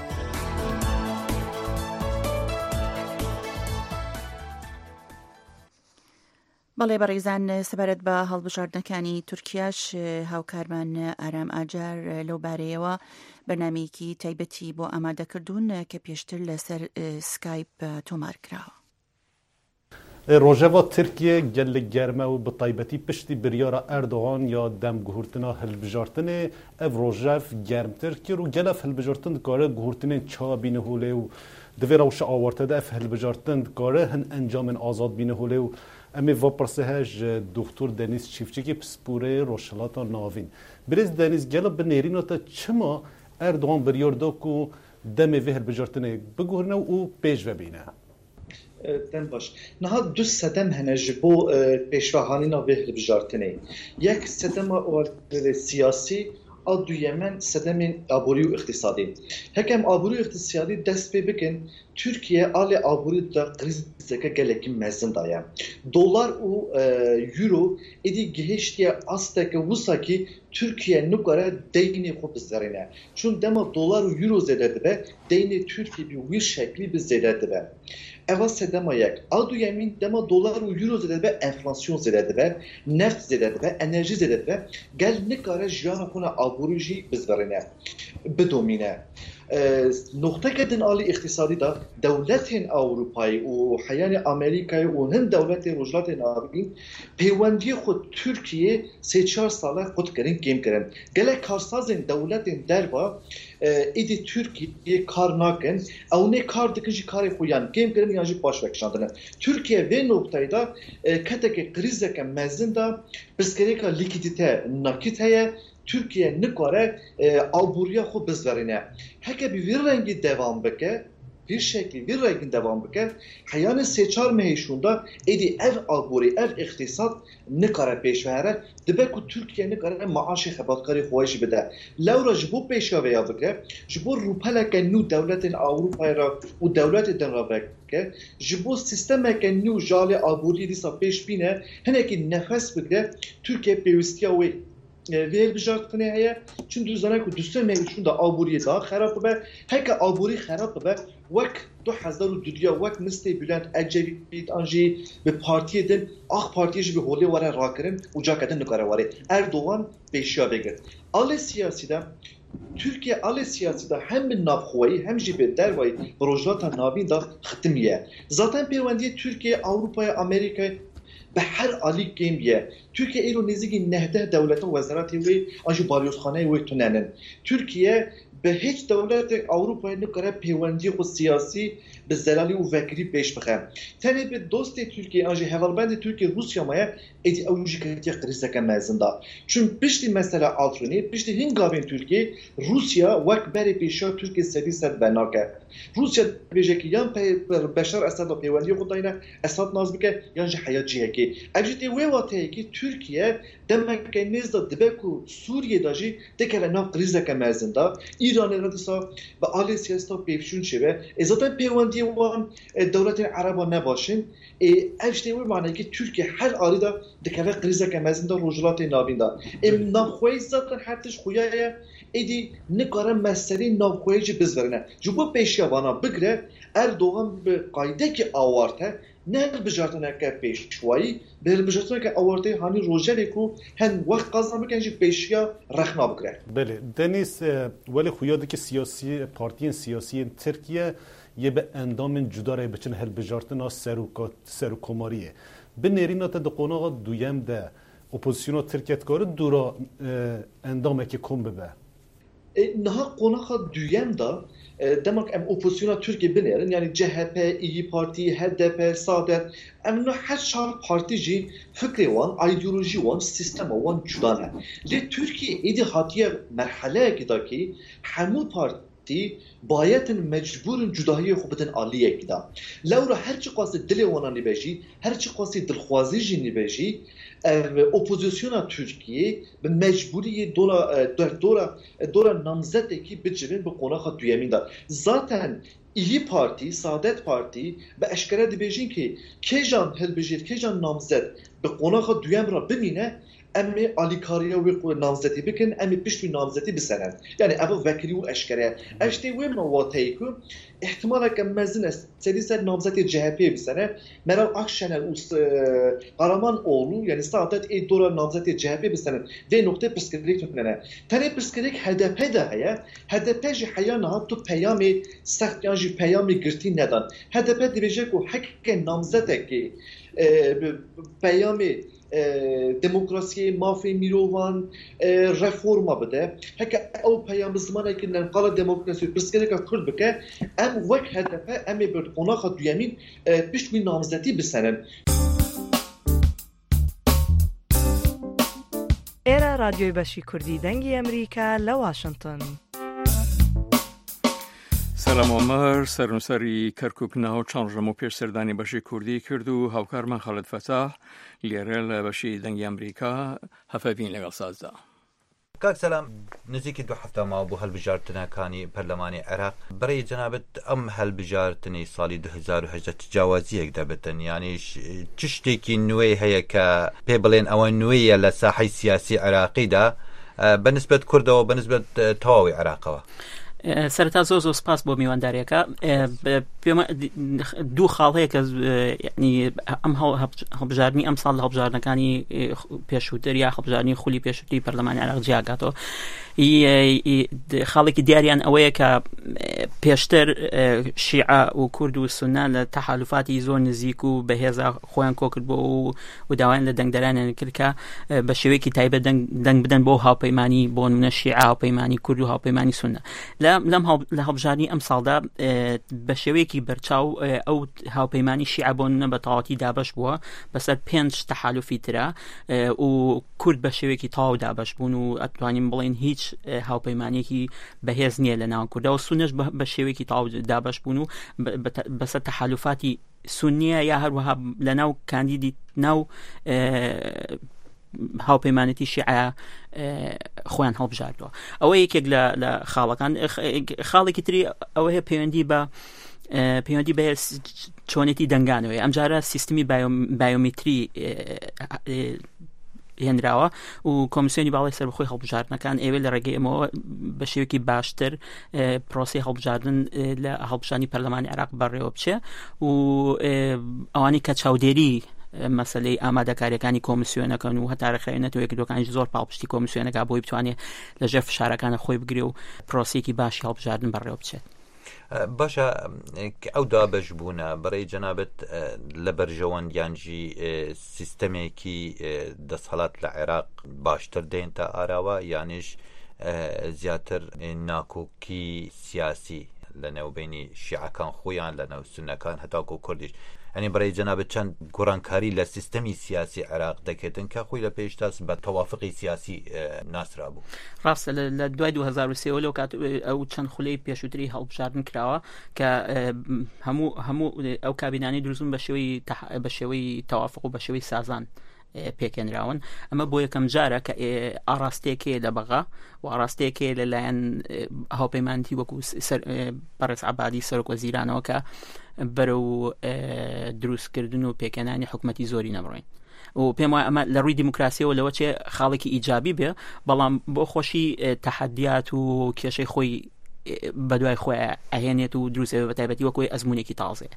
بەڵێ بەڕێزان سەبارەت بە هەڵبژاردنەکانی تورکیاش هاوکارمان ئارام ئاجار لەو بارەیەوە بەرنامەیەکی تایبەتی بۆ ئامادەکردوون کە پێشتر لەسەر سکایپ تۆمار کراوە. ڕۆژەوە ترکیە gelek germe û bi taybetî piştî biryara Erdogan ya demguhurtina hilbijartinê ev rojev germtir kir û gelek hilbijartin dikare guhurtinên çawa bîne holê û divê rewşa awarte de ev hilbijartin dikare hin encamên azad bîne holê û em ê vepirse ji Doktor Deniz Çîfçikî pisporê Rojhilata Navîn. Birêz Deniz gelek bi nêrîna te çima Erdogan biryar da ku demê vê hilbijartinê biguhirine û pêş vebîne. Ten baş. Niha du sedem hene ji bo pêşvehanîna vê hilbijartinê. Yek sedema siyasî a du Yemen sedemên aborî û iqtisadî. Hekem aborî û iqtisadî dest pê bikin Türkiye alê aborî da krîzeke gelekî mezin daye. Dolar û euro êdî gihiştiye asteke wisa kî Türkiye nikare deynê xwe bizerîne. Çûn dema dolar û euro zêde dibe, deynê Türkiye bi wî şeklî bi zêde dibe. Eva sedema yek. A du Yemen dema dolar û euro zêde dibe, enflasyon zêde dibe, neft zêde dibe, enerjî zêde dibe. Gel nikare jiyana xwe aborî jî bizerîne, bidomîne. نقطه کدن آلی اقتصادی دا دولت اروپایی و حیان امریکایی و هند دولت رجلات ناوین پیوندی خود ترکیه 3-4 ساله خود کرن گیم کرن گله کارساز دولت دربا ایدی ترکیه کار نکن او نه کار دکجی کار خویان گیم کرن یعنی باش وکشاندن ترکیه به نقطه دا کتک کریزه که مزن دا بسکری که لیکیدیته ناکیت هیا Türkiye nikare alburiya xo bizverine. Heke bir rengi devam beke, bir şekli bir rengin devam beke. Hayane seçar mehişunda edi ev alburi, ev iktisat nikare peşvere. Dibe ku Türkiye nikare maaşı xebatkari xwaji bide. Lewra ji bo peşveya bike, ji bo rupeleke nû devletin Avrupa'ya ra u devletin ra bike. Ji bo sistemeke nû jale alburi dîsa pêş bîne, hinekî nefes bike Türkiye pêwistiya wê ویل بجارتنه هیا چون دوزانه که دوستان میگوشون دا آبوری دا خراب به هک آبوری خراب به وک 2002 وک مستی بلند اجوید آنجی به پارتی دن آخ پارتیش به هولی واره راکرن و جا کدن نکاره واره اردوغان پیشیا بگرد آل سیاسی دا Türkiye ali siyasi da hem bir navxoyi hem jibe dervayı projata navin da ختمیه. Zaten پیوندی Türkiye Avrupa'ya Amerika'ya به هر علی گیمیه ترکیه ایرو نزدیکی 19 دولت و وزارتی وی آنجو باریوزخانه وی توننن ترکیه به هیچ دولت اروپایی نکره پیوندی خود سیاسی به زلالی و وکری پیش بخواه تنی به دوست ترکیه آنجو هوالبند ترکیه روسیا مایه ایدی اوجی کتی قریزه که مزنده چون پشتی مثلا آلترونی پشتی هنگاوین ترکیه روسیا وک بری پیشا ترکیه سری سد بناکه روسیا بیجه که یان بشار اسد و پیوندی خود داینه اسد ناز بکه یان جه حیات جیه که اجتی وی واته که ترکیه دمکه نزد دبکو سوریه داجی دکه و ناف قریزه که مزنده ایران ردسا به آلی سیاستا پیفشون شده ازاتا پیوندی وان دولت عربا نباشن افشته وی معنی که ترکیه هر آلی دا دکه قریزه که مزنده رجلات نابین دا نامخوی زدن حتیش خویه ایدی نکاره مسئله نامخوی جی بزرنه جو با پیشیا وانا بگره اردوغان به قایده که آوارته نه بجارتنه که پیشوایی به بجارتنه که آورده هانی روزه کو هن وقت قضا بکنه جی پیشیا رخنا بگره بله دنیس ولی خویاده که سیاسی پارتیین سیاسی ترکیه یه به اندام جداره بچن هل بجارتنا سروکماریه به نرینا تا دقوناغا دویم ده اپوزیسیونا ترکیت کاره دورا اندامه که کم ببه نه قوناغا دویم ده demek em opozisyona Türkiye binerin yani CHP, İyi Parti, HDP, Saadet em her şar parti jî fikri wan, ideoloji wan, sistema wan cudan he. Li Türkiye idi hatiye merhaleye ki hemû parti bayetin mecburun cudahiyê xwe bidin aliyekî da. Lewra her çi qasî dilê wan nîbêjî, her çi qasî dilxwazî jî nîbêjî opozisyona Türkiye bi mecburiyê dora namzetekî bicivin bi qonaxa duyemîn da. Zaten İyi Parti, Saadet Parti bi eşkere dibêjin ki kêjan hilbijêr, kêjan namzet bi qonaxa duyem ra bimîne emi alikariya wê namzetî bikin, emi piştî namzetî bisenen. Yani ev vekilî û eşkere. Eştê wê min wateyî ku ihtimaleke mezin e serî ser namzetê CHP'ye bisene. Meral Akşener û Karamanoğlu yani Saadet ê dora namzetê CHP bisenen. Vê noktê pirsgirêk tunene. Tenê pirsgirêk HDP de heye. HDP jî heya niha tu peyamê sext yan jî peyamê girtî nedan. HDP dibêje ku heke namzetekê peyamê demokrasiye mafê mirovan reforma bide heke ew peyam zimanekî qala demokrasî pirsgirêka Kurd bike em wek HDP em ê bi qonaxa duyemîn pişt wî namzetî bisenin. Era Radyoyu Beşî Kurdî dengê Amerîka li Washington. سلام عمر سرنوسری کرکوک ناو چند جمع پیش سردانی باشی کردی کرد و هاوکارمان خالد فتاح لیرل باشی دنگی امریکا هفوین لگل سازده. کاک سلام نزیکی 2 هفته ما بو هەڵبژارتنە کانی پەرلەمانی عێراق بەڕێی جەنابەت ئەم هەڵبژارتنی ساڵی 2018 تجاوازیەک دەبێتن یعنی چ شتێکی نوێی هەیە کە پێ بڵێن ئەوە نوێیە لە ساحەی سیاسی عێراقیدا بەنسبەت کوردەوە بەنسبەت تەواوی عێراقەوە سەرەتا زۆر سپاس بۆ میوانداریەکە دوو خاڵەیە کە ئەم هەڵبژاردننی ئەم ساڵ لە هەڵبژاردنەکانی پێشووتر یا هەڵبژاردننی خولی پێشووتری پەرلەمانی عێراق جیاگاتەوە خاڵێکی دیاریان ئەوەیە کە پێشتر شیعە و کورد و سونە لە تەحالوفاتی زۆر نزیک و بەهێزا خۆیان کۆکرد بۆ و داوایان لە دەنگدەرانیان کرد کە بە شێوەیەکی تایبەت دەنگ بدەن بۆ هاوپەیمانی بۆ نمونە شیعە هاوپەیمانی کورد و هاوپەیمانی سونە لە هەڵبژاردننی ئەم ساڵدا بە شێوەیەکی بەرچاو ئەو هاوپەیمانی شیعە بۆ نمونە بە تەواوەتی دابەش بووە بەسەر 5 تەحالوفی ترە و کورد بە شێوەیەکی تەواو دابەش بوون و ئەتوانین بڵێن هیچ هاوپەیمانێکی بەهێز نییە لە ناو کوردەوە سونەش بە شێوەیەکی تەواو دابەش بوون و بەسەر تەحالوفاتی سونیە یا هەروەها لە ناو کاندیدی ناو هاوپەیمانەتی شیعە خۆیان هەڵبژاردەوە ئەوە یەکێک لە خاڵەکان خاڵێکی تری ئەوە هەیە پەیوەندی بە چۆنێتی دەنگانەوەی ئەم جارە سیستمی بایۆمتری هێنراوە و کۆمیسیۆنی باڵی سەربەخۆی هەڵبژاردنەکان ئێوە لە ڕێگەی ئەمەوە بە شێوەیەکی باشتر پرۆسی هەڵبژاردن لە هەڵبژاردننی پەرلەمانی عێراق بەڕێوە بچێ و ئەوانی کە چاودێری مەسەلەی ئامادەکاریەکانی کۆمیسیۆنەکەن و هەتا ڕێکخراوێنەوە یەکدوەکانی زۆر پاڵپشتی کۆمیسیۆنەکە بۆی بتوانێت لەژێر فشارەکانە خۆی بگرێ و پرۆسیەکی باشی هەڵبژاردن بەڕێوە بچێت. باشە ئەو دابش بوونە بەڕێی جەنابەت لە بەرژەوەندیانجی سیستەمێکی دەسەڵات لە عێراق باشتر دێن تا ئاراوە یانیش زیاتر ناکۆکی سیاسی لە نێوبینی شیعەکان خۆیان لە نێو سونەکان هەتاکو کوردیش ئەنی بەڕێی جەنابەت چەند گۆڕانکاری لە سیستەمی سیاسی عێراق دەکێتن کە خۆی لە پێشتاس بە تەوافقی سیاسی ناسرا بوو. ڕاستە لە دوای 2023 لەو کات ئەو چەند خولەی پێشووتری هەڵبژاردن کراوە کە هەموو ئەو کابینانەی دروستبوون بە شێوەی تەوافق و بە شێوەی سازان پێکێنراون ئەمە بۆ یەکەم جارە کە ئاراستەیەکێ لە بەغا و ئاراستەیەکێ لەلایەن هاوپەیمانیتی وەکو بەڕێز عەبادی سەرۆک وەزیرانەوە کە بەرەو دروستکردن و پێکێنانی حکومەتی زۆری نەبڕین و پێم وایە ئەمە لە ڕووی دیموکراسیەوە لەوە چێ خاڵێکی ئیجابی بێ بەڵام بۆ خۆشی تەحەدیات و کێشەی خۆی بەدوای خۆی ئەهێنێت و دروستێ بە تایبەتی وەکوی ئەزمونێکی تازێ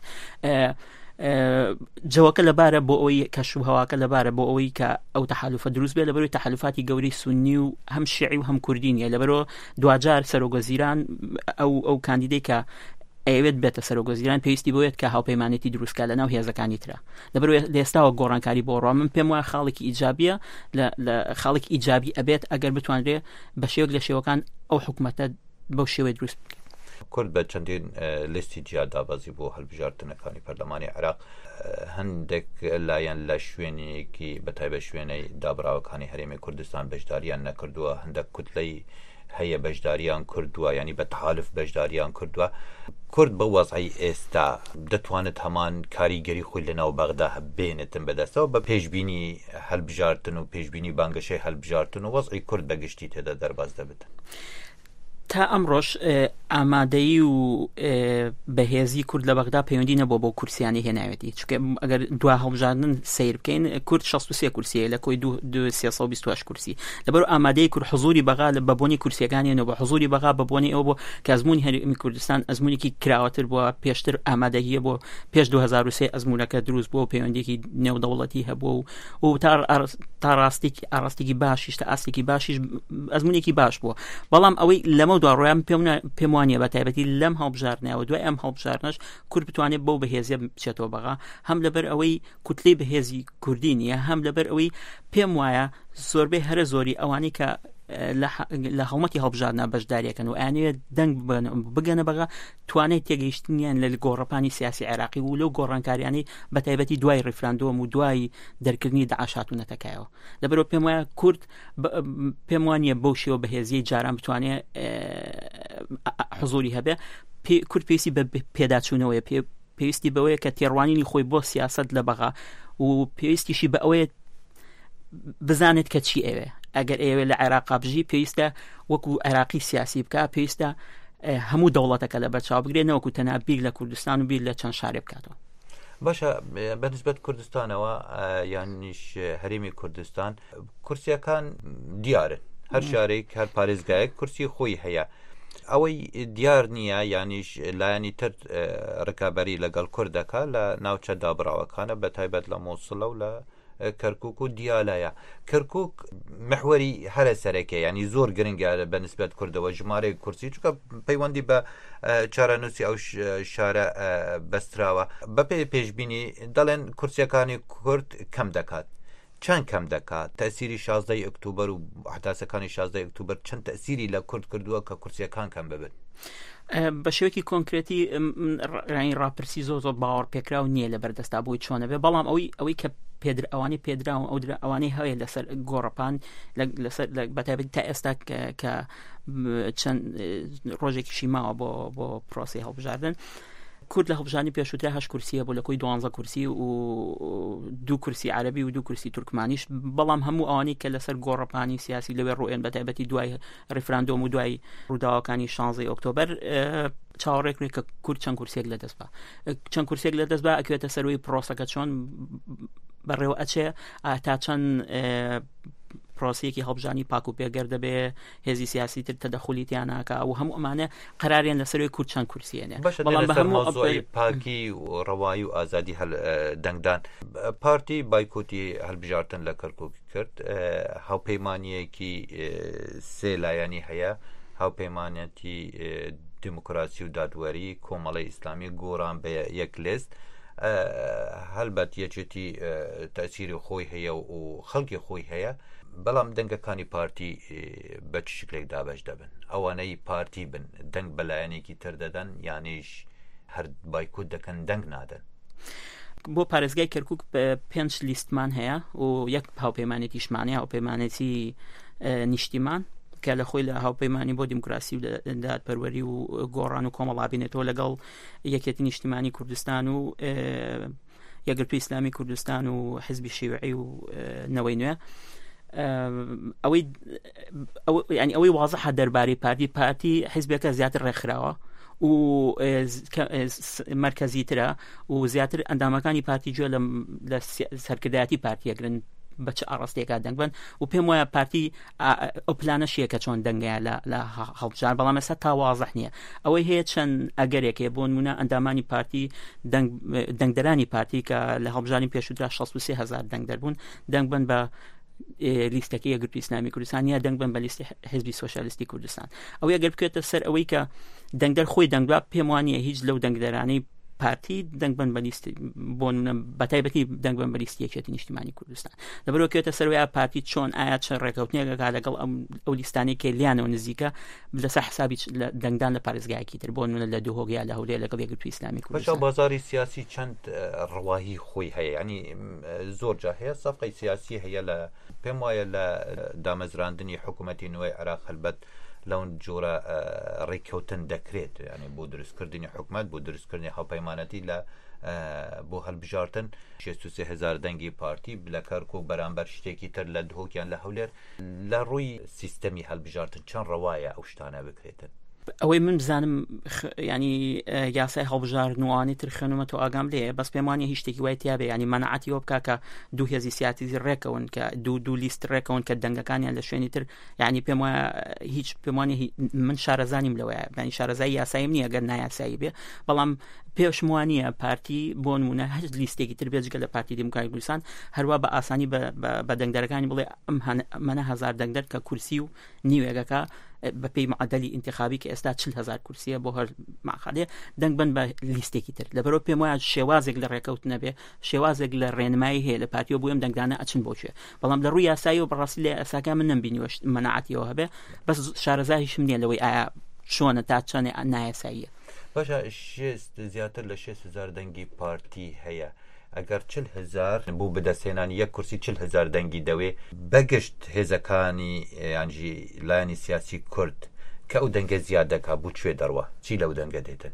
جەوەکە لەبارە بۆ ئەوەی کەشوب هەواکە لەبارە بۆ ئەوەی کە ئەو تەحالوفە دروست بێت لەبەروی تەحالوفاتی گەورەی سونی و هەم شیعی و هەم کوردی نیە لەبەرەوە دوجار سەرۆکوەزیران ئەو کاندیدەی کە ئەوێت بێتە سەرۆکوەزیران پێویستی بۆیێت کە هاوپەیمانێتی دروستکە لە ناو هێزەکانی ترە لەبەروی لێستاوە گۆڕانکاری بۆ ڕۆ من پێم وایە خاڵێکی ئیجابیە لە خاڵێکی ئیجابی ئەبێت ئەگەر بتوانرێ بە شێوەک لە شێوەکان ئەو حکومەتە بەو شێوەی دروست بکە. کورد بە چەندین لیستی جیاد دابەزی بۆ هەڵبژاردنەکانی پەرلەمانی عێراق هەندێک لایەن لە شوێنێکی بەتایبەت شوێنەی دابراوەکانی هەرێمی کوردستان بەشداریان نەکردووە هەندێک کوتلەی هەیە بەشداریان کردووە ینی بە تحالف بەشداریان کردووە کورد بە وەزعی ئێستا دەتوانێت هەمان کاریگەری خۆی لەناو بەغدا بێنێتن بەدەستەوە بە پێشبینی هەڵبژاردن و پێشبینی بانگەشەی هەڵبژاردن و وەزعی کورد بەگشتی تێدا دەرباز دەبێتن. تا ئەمڕۆژ ئامادەیی و بەهێزی کورد لە بەغدا پەیوەندی نەبووە بۆ کورسیانی هێناوێتی چونکە ئەگەر دوا هەڵبژاردن سیر بکەین کورد 63 کورسیە لە کۆی 328 کورسی لەبەر ئامادەی کورد حضوری بەغا لە بەبوونی کورسیەکانیانەوە بە حضوری بەغا بەبوونی ئەوە بۆ کە ئەزموونی هەرێمی کوردستان ئەزمونێکی کراوەتر بووە پێشتر ئامادەییە بۆ پێش 2023 ئەزمونەکە دروست بووە پەیوەندێکی نێودەوڵەتی هەبووە و تا ئاراستێکی باشیش تا ئاستێکی باشیش ئەزمونێکی باش بووە بەڵام ئەوەی لەمە دوڕۆیان پێم وانە بە تایبەتی لەم هەڵبژاردنەوە دوای ئەم هەڵبژاردنەش کورد بتوانێت بەو بەهێزیە بچێتەوە بەغا هەم لەبەر ئەوەی کوتلەی بەهێزی کوردی نیە هەم لەبەر ئەوەی پێم وایە زۆربەی هەرە زۆری ئەوانەی کە لە هەڵمەتی هەڵبژاردنە بەشداریەکەن و ئەیانەوێت دەنگ بگەنە بەغا توانای تێگەیشتنیان لە گۆڕەپانی سیاسی عێراقی و لەو گۆڕانکاریانەی بە تایبەتی دوای ڕیفراندۆم و دوای دەرکردنی داعشات و نەتەکایەوە لەبەرەوە پێم وایە کورد پێم وانیە بەو شێوە بەهێزیی جاران بتوانێت حضوری هەبێ کورد پێویستی بە پێداچوونەوەی پێویستی بەوەیە کە تێڕوانینی خۆی بۆ سیاست لە بەغا و پێویستیشی بە ئەوەیە بزانێت کە چی ئەوێ ئەگەر ئێوە لە عێراق بژی پێویستە وەکو عێراقی سیاسی بکە پێویستە هەموو دەوڵەتەکە لە بەرچاو بگرێنەوەکو تەنها بیر لە کوردستان و بیر لە چەند شارێ بکاتەوە. باشە بەنسبەت کوردستانەوە یانیش هەرێمی کوردستان کورسیەکان دیارن هەر شارێک هەر پارێزگایەک کورسی خۆی هەیە ئەوەی دیار نییە یانیش لایەنی تر ڕکابەری لەگەڵ کوردەکە لە ناوچە دابراوەکانە بە تایبەت لە مۆسڵە و لە کەرکووک و دیالایە. کەرکووک محوەری هەرە سەرەکە ینی زۆر گرنگە بە نسبەت کوردەوە ژمارەی کورسی چکە پەیوەندی بە چارەنووسی ئەو شارە بەستراوە بە پێی پێشبینی دەڵێن کورسیەکانی کورد کەم دەکات. چەند کەم دەکات تەسیری 16 ئۆکتۆبەر و حداسەکانی 16 ئۆکتۆبەر چەند تەسیری لە کورد کردووە کە کورسیەکان کەم ببن. بە شێوەیەکی کۆنکرێتی ڕاپرسی زۆر باوەڕ پێکراو نییە لە بەردەستا بۆی چۆنە بێ بەڵام ئەوەی کە ئەوانی پێدراون ئەو ئەوانەی هەیە لەسەر گۆڕەپان بەتایبەتی تا ئێستا کە چەند ڕۆژێکیشی ماوە بۆ پرۆسی هەڵبژاردن کورد لە هەڵبژانی پێشووترا 8 کورسیە بۆ لە کۆی 12 کورسی و 2 کورسی عەرەبی و 2 کورسی تورکمانیش بەڵام هەموو ئەوانەی کە لەسەر گۆڕەپانی سیاسی لەوێ ڕۆیان بەتایبەتی دوای ڕیفراندۆم و دوای ڕووداوەکانی 16 ئۆکتۆبەر چاوەڕێکرێت کە کورد چەند کورسێک لەدەست بە چەند کورسێک لەدەست بە ئەکوێتە سەروەی پرۆسەکە چۆن بەڕێوە ئەچێ تا چەند پرۆسەیەکی هەڵبژانی پاک و پێگەر دەبێ هێزی سیاسی تر تەدەخولیتیاناکە و هەموو ئەمانە قەراریان لەسەروی کورد چەند کورسیێنێ بەڵام بە هەموو پاکی و ڕەوایی و ئازادی دەنگدان پارتی بایکۆتی هەڵبژارتن لە کەرکووکی کرد هاوپەیمانیەکی سێ لایەنی هەیە هاوپەیمانەتی دیموکراسی و دادوەری کۆمەڵی ئیسلامی گۆڕان بە یەک لێست هەلبەت یەکێتی تەسیری خۆی هەیە و خەڵکی خۆی هەیە بەڵام دەنگەکانی پارتی بە چ شکلێک دابەش دەبن ئەوانەی پارتی بن دەنگ بەلایەنێکی تر دەدەن یانیش هەر بایکوت دەکەن دەنگ نادەن. بۆ پارێزگای کەرکووک 5 لیستمان هەیە و یەک هاوپەیمانێتی شمانەیە هاوپەیمانێتی نیشتیمان کە لە خۆی لە هاوپەیمانی بۆ دیموکراسی و دادپەروەری و گۆڕان و کۆمەڵابینێتەوە لەگەڵ یەکێتی نیشتیمانی کوردستان و یەکگرتووی ئیسلامی کوردستان و حزبی شیوعی و نەوەی نوێ ئەوەی واضحە دەربارەی پارتی حزبێکە زیاتر ڕێکخراوە و مرکزیترە و زیاتر ئەندامەکانی پارتی گوێ لە سەرکردایەتی پارتیەگرن بە چه ئاڕاستێکا دەنگ بن و پێم وایە پارتی ئەو پلانەشیە کە چۆن دەنگەیە لە هەڵبژار بەڵام ئێستا تا واضح نییە ئەوەی هەیە چەند ئەگەرێکێ بۆ نمونە ئەندامانی پارتی دەنگدەرانی پارتی کە لە هەڵبژاری پێشووترا 63,000 دەنگ دەربوون دەنگ بن بە لیستەکە یەکگرتووی ئیسلامی کوردستان یا دەنگ بن بە لیستی حزبی سۆشیالیستی کوردستان ئەو ئەگەر بکوێتە سەر ئەوەی کە دەنگدەر خۆی دەنگدا پێم وانییە هیچ لەو دەنگدەرانەی پارتی دەنگ بن بە لیستی بۆ بەتایبەتی دەنگ بن بە لیستی یەکێتی نیشتیمانی کوردستان لەبەرەوە کەوێتە سەرەوەی پارتی چۆن ئایا چەند ڕێکەوتنێکەکە لەگەڵ ئەو لیستانەی کە لیانەوە نزیکە لەسەر حسابی دەنگدان لە پارێزگایەکی تر بۆ نمونە لە دووهۆگیا لە هەولێر لەگەڵ یەکگرتووی ئیسلامی کوردستان بازاری سیاسی چەند ڕەواهی خۆی هەیە ینی زۆر جا هەیە سەفقەی سیاسی هەیە لە پێم وایە لە دامەزراندنی حکوومەتی نوێی عێراق هەلبەت لەون جۆرە ڕێککەوتن دەکرێت ینی بۆ دروستکردنی حکوومەت بۆ دروستکردنی هاوپەیمانەتی لە بۆ هەڵبژارتن 63,000 دەنگی پارتی لە کەرکووک بەرامبەر شتێکی تر لە دهۆکیان لە هەولێر لە ڕووی سیستەمی هەڵبژارتن چەند ڕەوایە ئەو شتانە بکرێتن. ئەوەی من بزانم ینی یاسای هەڵبژاردنوانی تر خوێنمە تۆ ئاگام لێ بەس پێم وانیە هیچ شتێکی وای تیابێ ینی مەنەعەتی وە بکا کە دوو هێزی سیاسی ڕێکەون کە دوو لیست ڕێکەون کە دەنگەکانیان لە شوێنی تر ینی پێم وایە هیچ پێم وانیە من شارەزانیم لەوەیە ینی شارەزایی یاساییم نییە گەر نایاسایی بێ بەڵام پێشم وانیە پارتی بۆ نمونە هەر لیستێکی تر بێجگە لە پارتی دیموکراتی کوردستان هەروە بە ئاسانی بە دەنگدەرەکانی بڵێ ئەمانە 1000 دەنگدەر کە کورسی و نیوێگەکە بەپێی معدەلی انتخابی کە ئێستا 40,000 کورسیە بۆ هەر ماخادێ دەنگ بن بە لیستێکی تر لەبەرەوە پێم وایە شێوازێک لە ڕێکەوتنە بێ شێوازێک لە ڕێنمایی هەیە لە پارتیۆ بۆیم دەنگدانە ئەچن بۆچێ بەڵام لە ڕووی یاسایی و بەڕاستی لێ ئەساکە من نەمبینیوە مەنەعەتیەوە هەبێ بەس شارەزاییشم نییە لەوەی ئایا چۆنە تا چەنێ نایاساییە باشە زیاتر لە 6,000 دەنگی پارتی هەیە ئەگەر 40,000 بوو بدەسێنانی یەک کورسی 40,000 دەنگی دەوێ بەگشت هێزەکانی یانجی لایەنی سیاسی کورد کە ئەو دەنگە زیاد دەکا بوو کوێ دەڕوە چی لەو دەنگە دێتن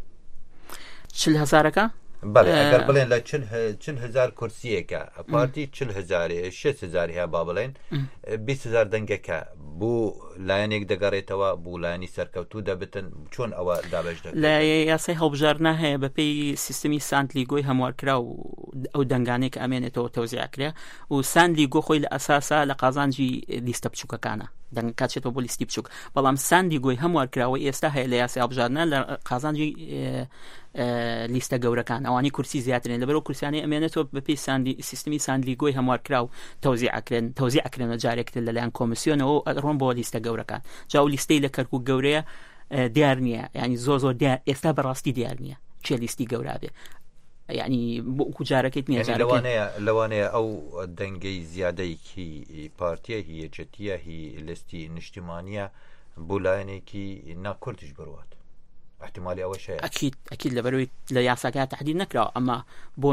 40,000ەکە بەڵێ ئەگەر بڵێن لە 40,000 کورسیەکە پارتی 40,000 6,000 هەیە با بڵێن 20,000 دەنگەکە بوو لایەنێک دەگەڕێتەوە بوو لایەنی سەرکەوتوو دەبتن چۆن ئەوە دابش دەکەن لە یاسای هەڵبژاردنە هەیە بەپێی سیستەمی ساندلیگۆی هەموارکرا و ئەو دەنگانێک ئەمێنێتەوە تەوزیع کرێ و ساندلیگۆ خۆی لە ئەساسا لە قازانجی لیستە بچووکەکانە دەنگ کاتێتەوە بۆ لیستی بچووک بەڵام ساندی گۆی هەموار کراوە ئێستا هەیە لە یاسی هەڵبژاردنە لە قازانجی لیستە گەورەکان ئەوانی کورسی زیاترن لەبەرەوە کورسیانی ئەمێنێتەوە بەپێی سیستمی ساندی گۆی هەموار کراو تەوزیع ئەکرێنە جارێکتر لەلایەن کۆمیسیۆنەوە ڕۆن بۆ لیستە گەورەکان جاو لیستەی لە کەرکووک گەورەیە دیار نییە ینی زۆر دیار ئێستا بەڕاستی دیار نییە چێ لیستی گەورە بێ ینی بۆ جارەکەیت نییە لەوانەیە ئەو دەنگەی زیادەیەکی پارتیە هی یەکێتیە هی لیستی نیشتیمانیە بۆ لایەنێکی ناکورتیش بڕوات احتیمالی ئەوەش هەیە ئەکید لەبەرەوەی لە یاساکات تحدید نەکراوە ئەمە بۆ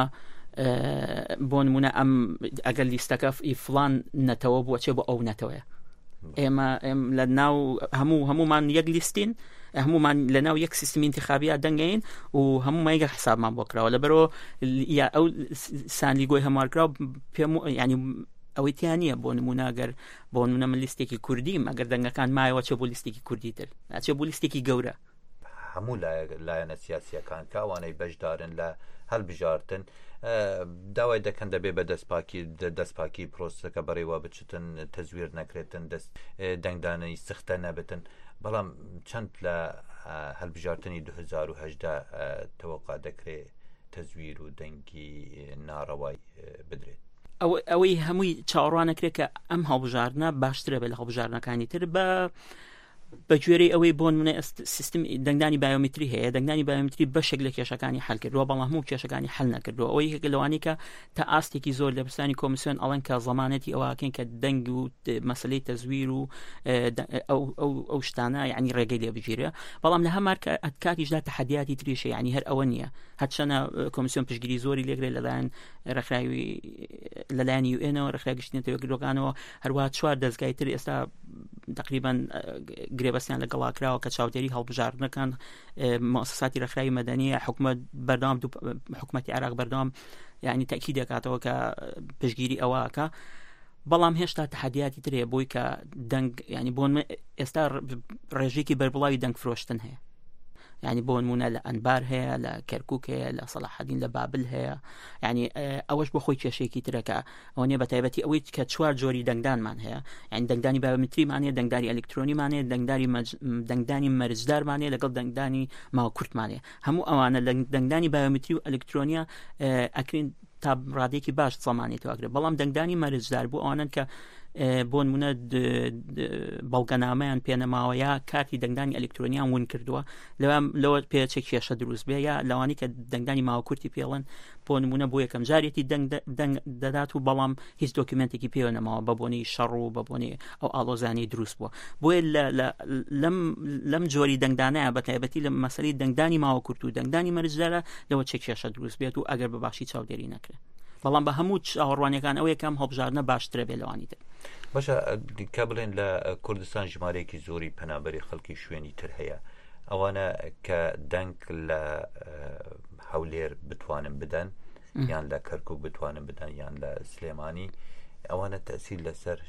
نمونە ئەم ئەگەر لیستەکە فڵان نەتەوە بووە چێ بۆ ئەو نەتەوەیە ئێمە لە ناو هەمومان یەک لیستین هەمومان لە ناو یەک سیستمی انتخابیە دەنگین و هەمومان یەک حسابمان بۆ کراوە لەبەرەوە ئەو ساندی گۆی هەموارکراو پێم ینی ئەوەی تیان نییە بۆ نمونەگەر بۆ نمونە من لیستێکی کوردیم ئەگەر دەنگەکان مایەوە چێ بۆ لیستێکی کوردی تر چێ بۆ لیستێکی گەورە هەموو لایەنە سیاسیەکان کە ئەوانەی بەشدارن لە هەڵبژاردن داوای دەکەن دەبێ بە دەستپاکی پرۆسەکە بەڕێوە بچتن تەزویر نەکرێتن دەنگدانەی سختە نەبێتن بەڵام چەند لە هەڵبژاردننی 2010 تەوەقع دەکرێت تەزویر و دەنگی ناڕەوای بدرێت ئەوەی هەمووی چاوەڕوانەکرێت کە ئەم هەڵبژاردنە باشترە بێت لە هەڵبژاردنەکانی تر بە گوێرەی ئەوەی بۆ نمونە سیستم دەنگدانی بایۆمتری هەیە دەنگدانی بایۆمتری بەشێک لە کێشەکانی حل کردووە بەڵام هەموو کێشەکانی حل نەکردووە ئەوەی لەوانەیە کە تا ئاستێکی زۆر لە پرسانی کۆمیسیۆن ئەڵەن کە زەمانەتی ئەوواکەن کە دەنگ و مەسلەی تەزویر و ئەو شتانە یعنی ڕێگەی لێ بگیرە بەڵام لە هەمار کاتیشدا تەحەدیاتی تریشە ینی هەر ئەوە نییە هەرچەنە کۆمیسیۆن پشتگیری زۆری لێگرێت لەلایەن ڕێکخراوی لەلایەن یوئێنەوە ڕێکخراوی گشتنی تەوەگرۆکانەوە هەروە 4 دەستگای تر ئێستا تقریبا گرێبەستیان لەگەڵاکراوە کە چاودێری هەڵبژاردنەکان مؤسساتی ڕێکخراوی مەدەنیە حکومەت بەردەوام حکومەتی عێراق بەردەوام یعنی تاکید دەکاتەوە کە پشتگیری ئەوەکە بەڵام هێشتا تەحەدیاتی ترێ بۆی کە دەنگ ینی بۆ ئێستا ڕێژێکی بەربڵاوی دەنگ فرۆشتن هەیە ینی بۆ نمونە لە ئەنبار هەیە لە کەرکووک هەیە لە سەلاحەدین لە بابل هەیە ینی ئەوەش بۆ خۆی کێشێکی ترەکە ئەوە نیە بە تایبەتی ئەوەی کە 4 جۆری دەنگدانمان هەیە ینی دەنگدانی بایۆمتریمانەیە دەنگداری ئەلکترۆنیمانەیە دەنگدانی مەرجدارمانەیە لەگەڵ دەنگدانی ماوەکورتمانەیە هەموو ئەوانە لە دەنگدانی بایۆمتری و ئەلکترۆنیا ئەکرین تا ڕادێکی باش زەمانێتەوە ئەگرێت بەڵام دەنگدانی مەرجدار بوو ئەوانن کە بۆ نمونە بەڵگەنامەیان پێنەماوەیە کارتی دەنگدانی ئەلکترۆنیان ون کردووە لەوە پێچێک کێشە دروست بێ یا لەوانی کە دەنگدانی ماوەکورتی پێڵن بۆ نمونە بۆ یەکەم جارێتی دەنگ دەدات و بەڵام هیچ دۆکیومنتێکی پێوە نەماوە بە بۆنەی شەڕ و بە بۆنەی ئەو ئاڵۆزانی دروست بووە بۆیە لەم جۆری دەنگدانەیە بە تایبەتی لە مەسەلەی دەنگدانی ماوەکورت و دەنگدانی مەرجدارە لەوە چێک کێشە دروست بێت و ئەگەر بەباشی چاودێری نەکرێت بەڵام بە هەموو چاوەڕوانیەکان ئەو یەکەم هەڵبژاردنە باشترە بێ لەوانی تر باشە کە بڵێن لە کوردستان ژمارەیەکی زۆری پەنابەری خەڵکی شوێنی تر هەیە ئەوانە کە دەنگ لە هەولێر بتوانن بدەن یان لە کەرکووک بتوانن بدەن یان لە سلێمانی ئەوانە تەسیل لەسەر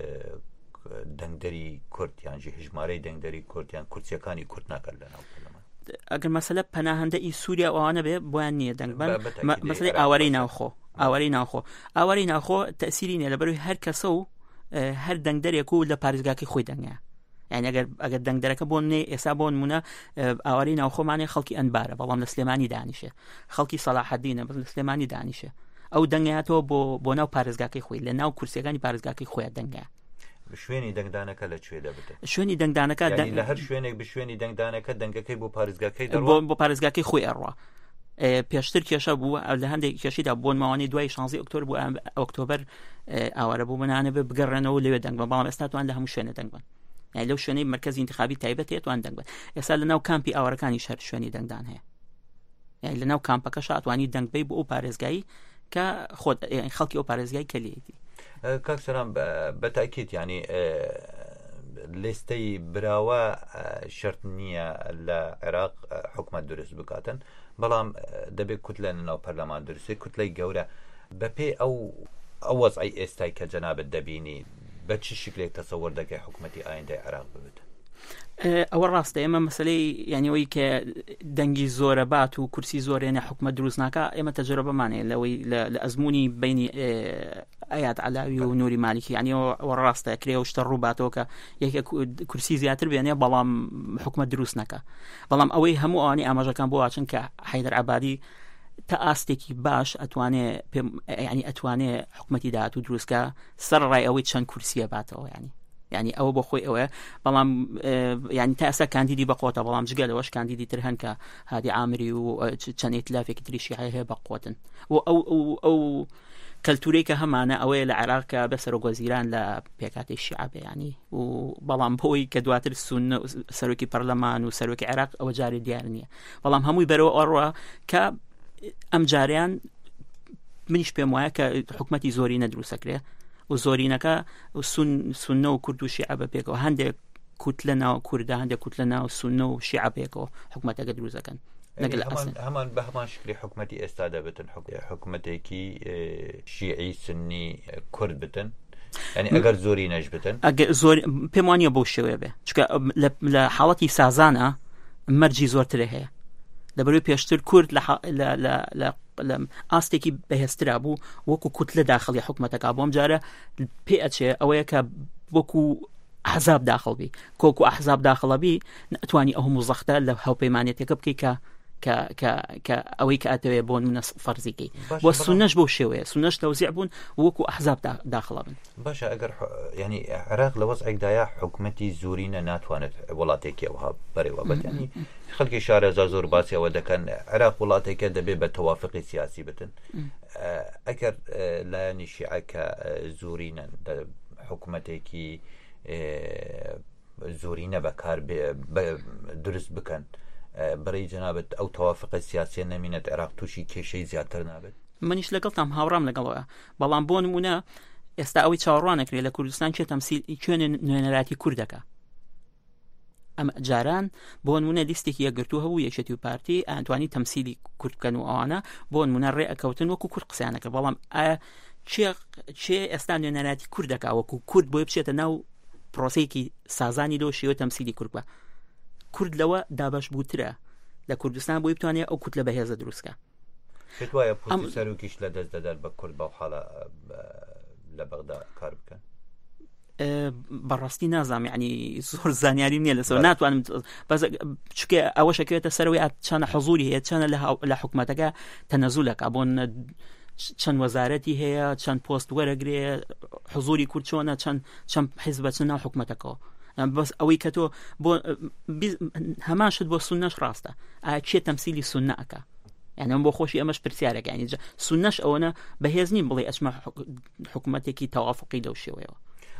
دەنگدەری کورد یانجی هژمارەی دەنگدەری کورد یان کورسیەکانی کورد ناکەن لەناو پەرلەمان ئەگەر مەسەلە پەناهەندەی سووریا ئەوانە بێ بۆیان نییە دەنگبەن مەسەلەی ئاوارەی ئاوارەی ناوخۆ تەسیری نیە لەبەرەوەی هەر کەسە و هەر دەنگدەرێک و لە پارێزگاکەی خۆی دەنگە یعنی ئەگەر دەنگدەرەکە بۆ منێ ئێستا بۆ نمونە ئاوارەی ناوخۆمانێ خەڵکی ئەنبارە بەڵام لە سلێمانی دانیشە خەڵکی سەلاحەدینە لە سلێمانی دانیشە ئەو دەنگەیەتەوە بۆ ناو پارێزگاکەی خۆی لە ناو کورسیەکانی پارێزگاکەی خۆیان دەنگە شوێنی دەنگدانەکە لەکوێ دەبێت شوێنی دەنگدانەکە لە هەر شوێنێک بشوێنی دەنگدانەکە دەنگەکەی بۆ پارێزگاکەی بۆ پارێزگاکەی خۆی ئەڕوا پێشتر کێشە بوو لە هەندێک کێشیدا بۆ ماوەی دوای 16 ئۆکتۆبر بوو ئۆکتۆبر ئاوارە بوو منانە بگەڕێنەوە لەوێ دەنگ بەڵام ئێستا توان لە هەموو شوێنە دەنگ بن لەو شوێنەی مرکزی انتخابی تایبەت هەیە توان دەنگ بن ئێستا لە ناو کامپی ئاوارەکانی شەر شوێنی دەنگدان هەیە لە ناو کامپەکە شاتوانی دەنگ بی بۆ ئەو پارێزگایی کە خەڵکی ئەو پارێزگای کەلێتی کاک سەرام بەتاکید ینی لێستەی براوە شەرت نییە لە عێراق حکومەت دروست بکاتن بەڵام دەبێت کوتلە ناو پەرلەمان دروستێ کوتلەی گەورە بەپێ ئەو وەزعی ئێستای کە جەنابەت دەبینی بە چ شکلێک تەسەوەر دەکەی حکومەتی ئایندەی عێراق ببێت ئەوە ڕاستە ئێمە مەسلەی یانیەوەی کە دەنگی زۆرە بات و کورسی زۆرێنە حکومەت دروست ناکە ئێمە تەجربەمانەیە لەوەی لە ئەزمموی بینی ئايات علاوی و نوری مالکی ینی وەڕاستە کرێ و شتە ڕووباتەوە کە یەکێک کورسی زیاتر بێنێ بەڵام حکومەت دروست نەکە بەڵام ئەوەی هەموو ئەوانی ئاماژەکان بۆ واچن کە حەیدەر عەبادی تا ئاستێکی باش ئەتوانێ حکومەتی داهاتوو دروستکە سەرڕای ئەوەی چەند کورسیە باتەوە ینی ئەوە بۆ خۆی ئەوەیە بەڵام ینی تا ئێستا کاندیدی بەقۆتە بەڵام جگەلەوەش کاندیدی تر هەن کە هادی عامری و چەند ئیتلافێکی تریشی هەیە بەقۆتن و ئەو کەلتورەی کە هەمانە ئەوەیە لە عێراقکە بە سەرۆکوەزیران لە پێکاتی شیعە بەیانی و بەڵام بۆی کە دواتر سەرۆکی پەرلەمان و سەرۆکی عێراق ئەوە جاری دیار نییە بەڵام هەمووی بەرەوە ئەڕوە کە ئەم جاریان منیش پێم وایە کە حکومەتی زۆری نەدروستەکرێ و زۆرینەکە سونە و کورد و شیعە بە پێکەوە هەندێک کوت لە ناو کوردە هەندێک کوت لە ناو سونە و شیعە پێکەوە حکومەتەکە دروستەکەن هەمان بە هەمان شکلی حکومەتی ئێستا دەبێتن حکومەتێکی شیعی سنی کورد بتن ینی ئەگەر زۆری نەش بتن پێم وانیە بۆ شێوەیە بێ چکە لە حاڵەتی سازانە مەرجی زۆرترە هەیە لەبەروی پێشتر کورد لە ئاستێکی بەهێزترا بوو وەکو کوت لە داخلی حکومەتەکە بۆم جارە پێ ئەچێ ئەوەیە کە وەکو حەزاب داخڵ بی کۆکو ئەحزاب داخڵە بی نەتوانی ئەو مزەختە لە هاوپەیمانێتێکە بکەی کە ئەوەی کە ئەتەوێ بۆ نمونە فەرزیکەی بۆ سونەش بۆ شێوەیە سونەش تەوزیع بوون وەکو ئەحزاب داخڵە بن باشە ئەگەر ینی عێراق لە وەزعێکدایە حکومەتی زورینە ناتوانێت وڵاتێکی ئەوها بەرەوە بەتەنی خەڵکی شارەزا زۆر باسیەوە دەکەن عێراق وڵاتێکە دەبێت بە تەوافقی سیاسی بتن ئەگەر لایەنی شیعەکە زورینە حکومەتێکی زورینە بەکار دروست بکەن بەڕێی جەنابەت ئەو تەوافقە سیاسیە نەمینێت عێراق تووشی کێشەی زیاتر نابێت منیش لەگەڵتام هاوڕام لەگەڵەوە بەڵام بۆ نمونە ئێستا ئەوەی چاوەڕوانەکرێت لە کوردستان کوێنە نوێنەراتی کوردەکە ئەم جاران بۆ نمونە لیستێکی یەکگرتووە هەبوو یەکێتی و پارتی ئەتوانی تەمسیلی کورد بکەن و ئەوانە بۆ نمونە ڕێ ئەکەوتن وەکو کورد قسەیانەکە بەڵام چێ ئێستا نوێنەراتی کوردەکە وەکو کورد بۆی بچێتە ناو پرۆسەیەکی سازانی لەوە شێوە تەمسیلی کورد بە کورد لەوە دابش بووترە لە کوردستان بۆی بتوانێت ئەو کوت لە بەهێزە دروستکە پێت وایە پۆستی سەرۆکیش لە دەست دەدات بە کورد بەو حاڵە لە بەغدا کار بکەن بەڕاستی نازانم یعنی زۆر زانیاری نییە لەسەر ناتوانم چکە ئەوە شەکوێتە سەرەوەی چەنە حەزوری هەیە چەنە لە حکومەتەکە تەنەزولەکە بۆن چەند وەزارەتی هەیە چەند پۆست وەرەگرێ حزوری کورد چۆنە چەند حیزب بچن ناو حکومەتەکەەوە بەس ئەوەی کە تۆ بۆ هەمان شت بۆ سونەش ڕاستە ئایا چێ تەمسیلی سونە ئەکا یعنی ئەم بۆ خۆشی ئەمەش پرسیارێکە ینی سونەش ئەوەنە بەهێز نیم بڵێ ئەچمە حکومەتێکی تەوافقی لەو شێوەیەوە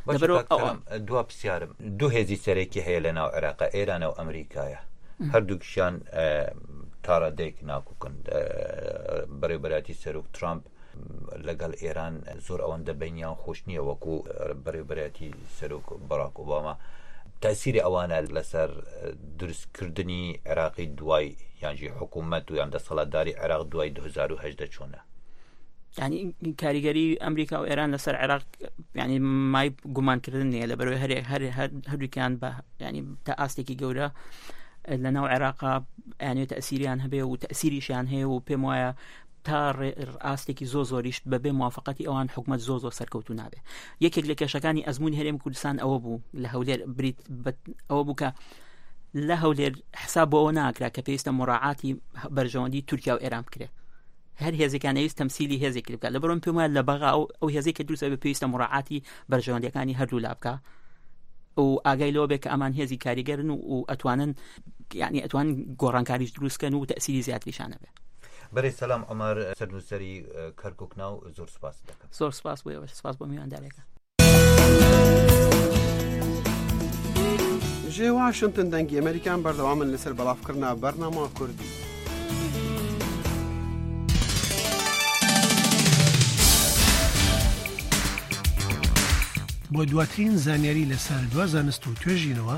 دوا پرسیارم دوو هێزی سەرێکی هەیە لە ناو عێراق ئێرانە و ئەمریکایە هەردووکیان تاڕادێک ناکوکن بەڕێوەبەراتی سەرۆک ترامپ لەگەڵ ئێران زۆر ئەوەندە بینیان خۆش نییە وەکو بەڕێوەبەراتی سەرۆک بەراک ئۆباما تاسیری ئەوانە لەسەر دروستکردنی عێراقی دوای یانجی حکوومەت و یان دەسەڵاتداری عێراق دوای 2010 چۆنە ینی کاریگەری ئەمریکا و ئێران لەسەر عێراق ینی مای گومانکردن نیە لەبەرەوەی هەردووکیان بە ینی تا ئاستێکی گەورە لە ناو عێراقا یعنی تەسیریان هەبێ و تەسیریشیان هەیە و پێم وایە تا ئاستێکی زۆریش بەبێ موافقەتی ئەوان حکومەت زۆ سەرکەوتو نابێ یەکێک لە کێشەکانی ئەزمموی هەرێم کوردستان ئەوە بوو لە هەولێر بریت ئەوە بوو کە لە هەولێر حساب بۆ ئەوە ناکرا کە پێویستە مراعاتی بەرژەوەندی تورکیا و ئێران بکرێت هەر هێزێکان ئەویست تەمسیلی هێزێکی بکات لە بەرەوەم پێم وایە لە بەغا ئەو هێزێکی دروستە بێ پێویستە مراعاتی بەرژەوەندەکانی هەردوو لا بکە و ئاگای لەوە بێ کە ئەمان هێزی کاریگەرن و ئەتوانن یعنی ئەتوان گۆڕانکاریش دروستکەن و تەسیری زیاتریشانە بێ بەرەی سەلام عومەر سەرنووسەری کەرکووک ناو زۆر سپاس دەکەم زۆر سپاس بۆ سپاس بۆ میواندارێکە ژێ واشنتن دەنگی ئەمریکان بەردەوامن لەسەر بەڵافکردنا بەرنامە کوردی بۆ دواترین زانیاری لەسەر دوا زانست و توێژینەوە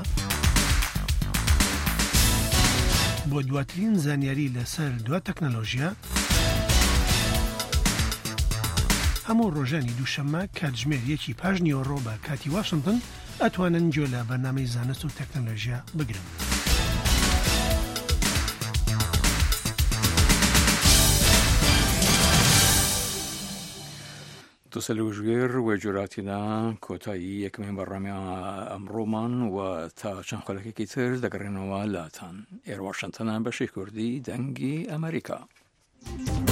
بۆ دواترین زانیاری لەسەر دوا تەکنەلۆژیا هەموو ڕۆژانی دووشەممە کاتژمێر 1 پاش نیوەڕۆ بە کاتی واشنتن ئەتوانن گوێ لە بەرنامەی زانست و تەکنەلۆژیا بگرن. تسلوجير وجراتنا كوتاي يكمن برامي أمرومان وتا چنخلك كتير دقرنوا لاتان إير واشنطن بشي كردي دنجي أمريكا.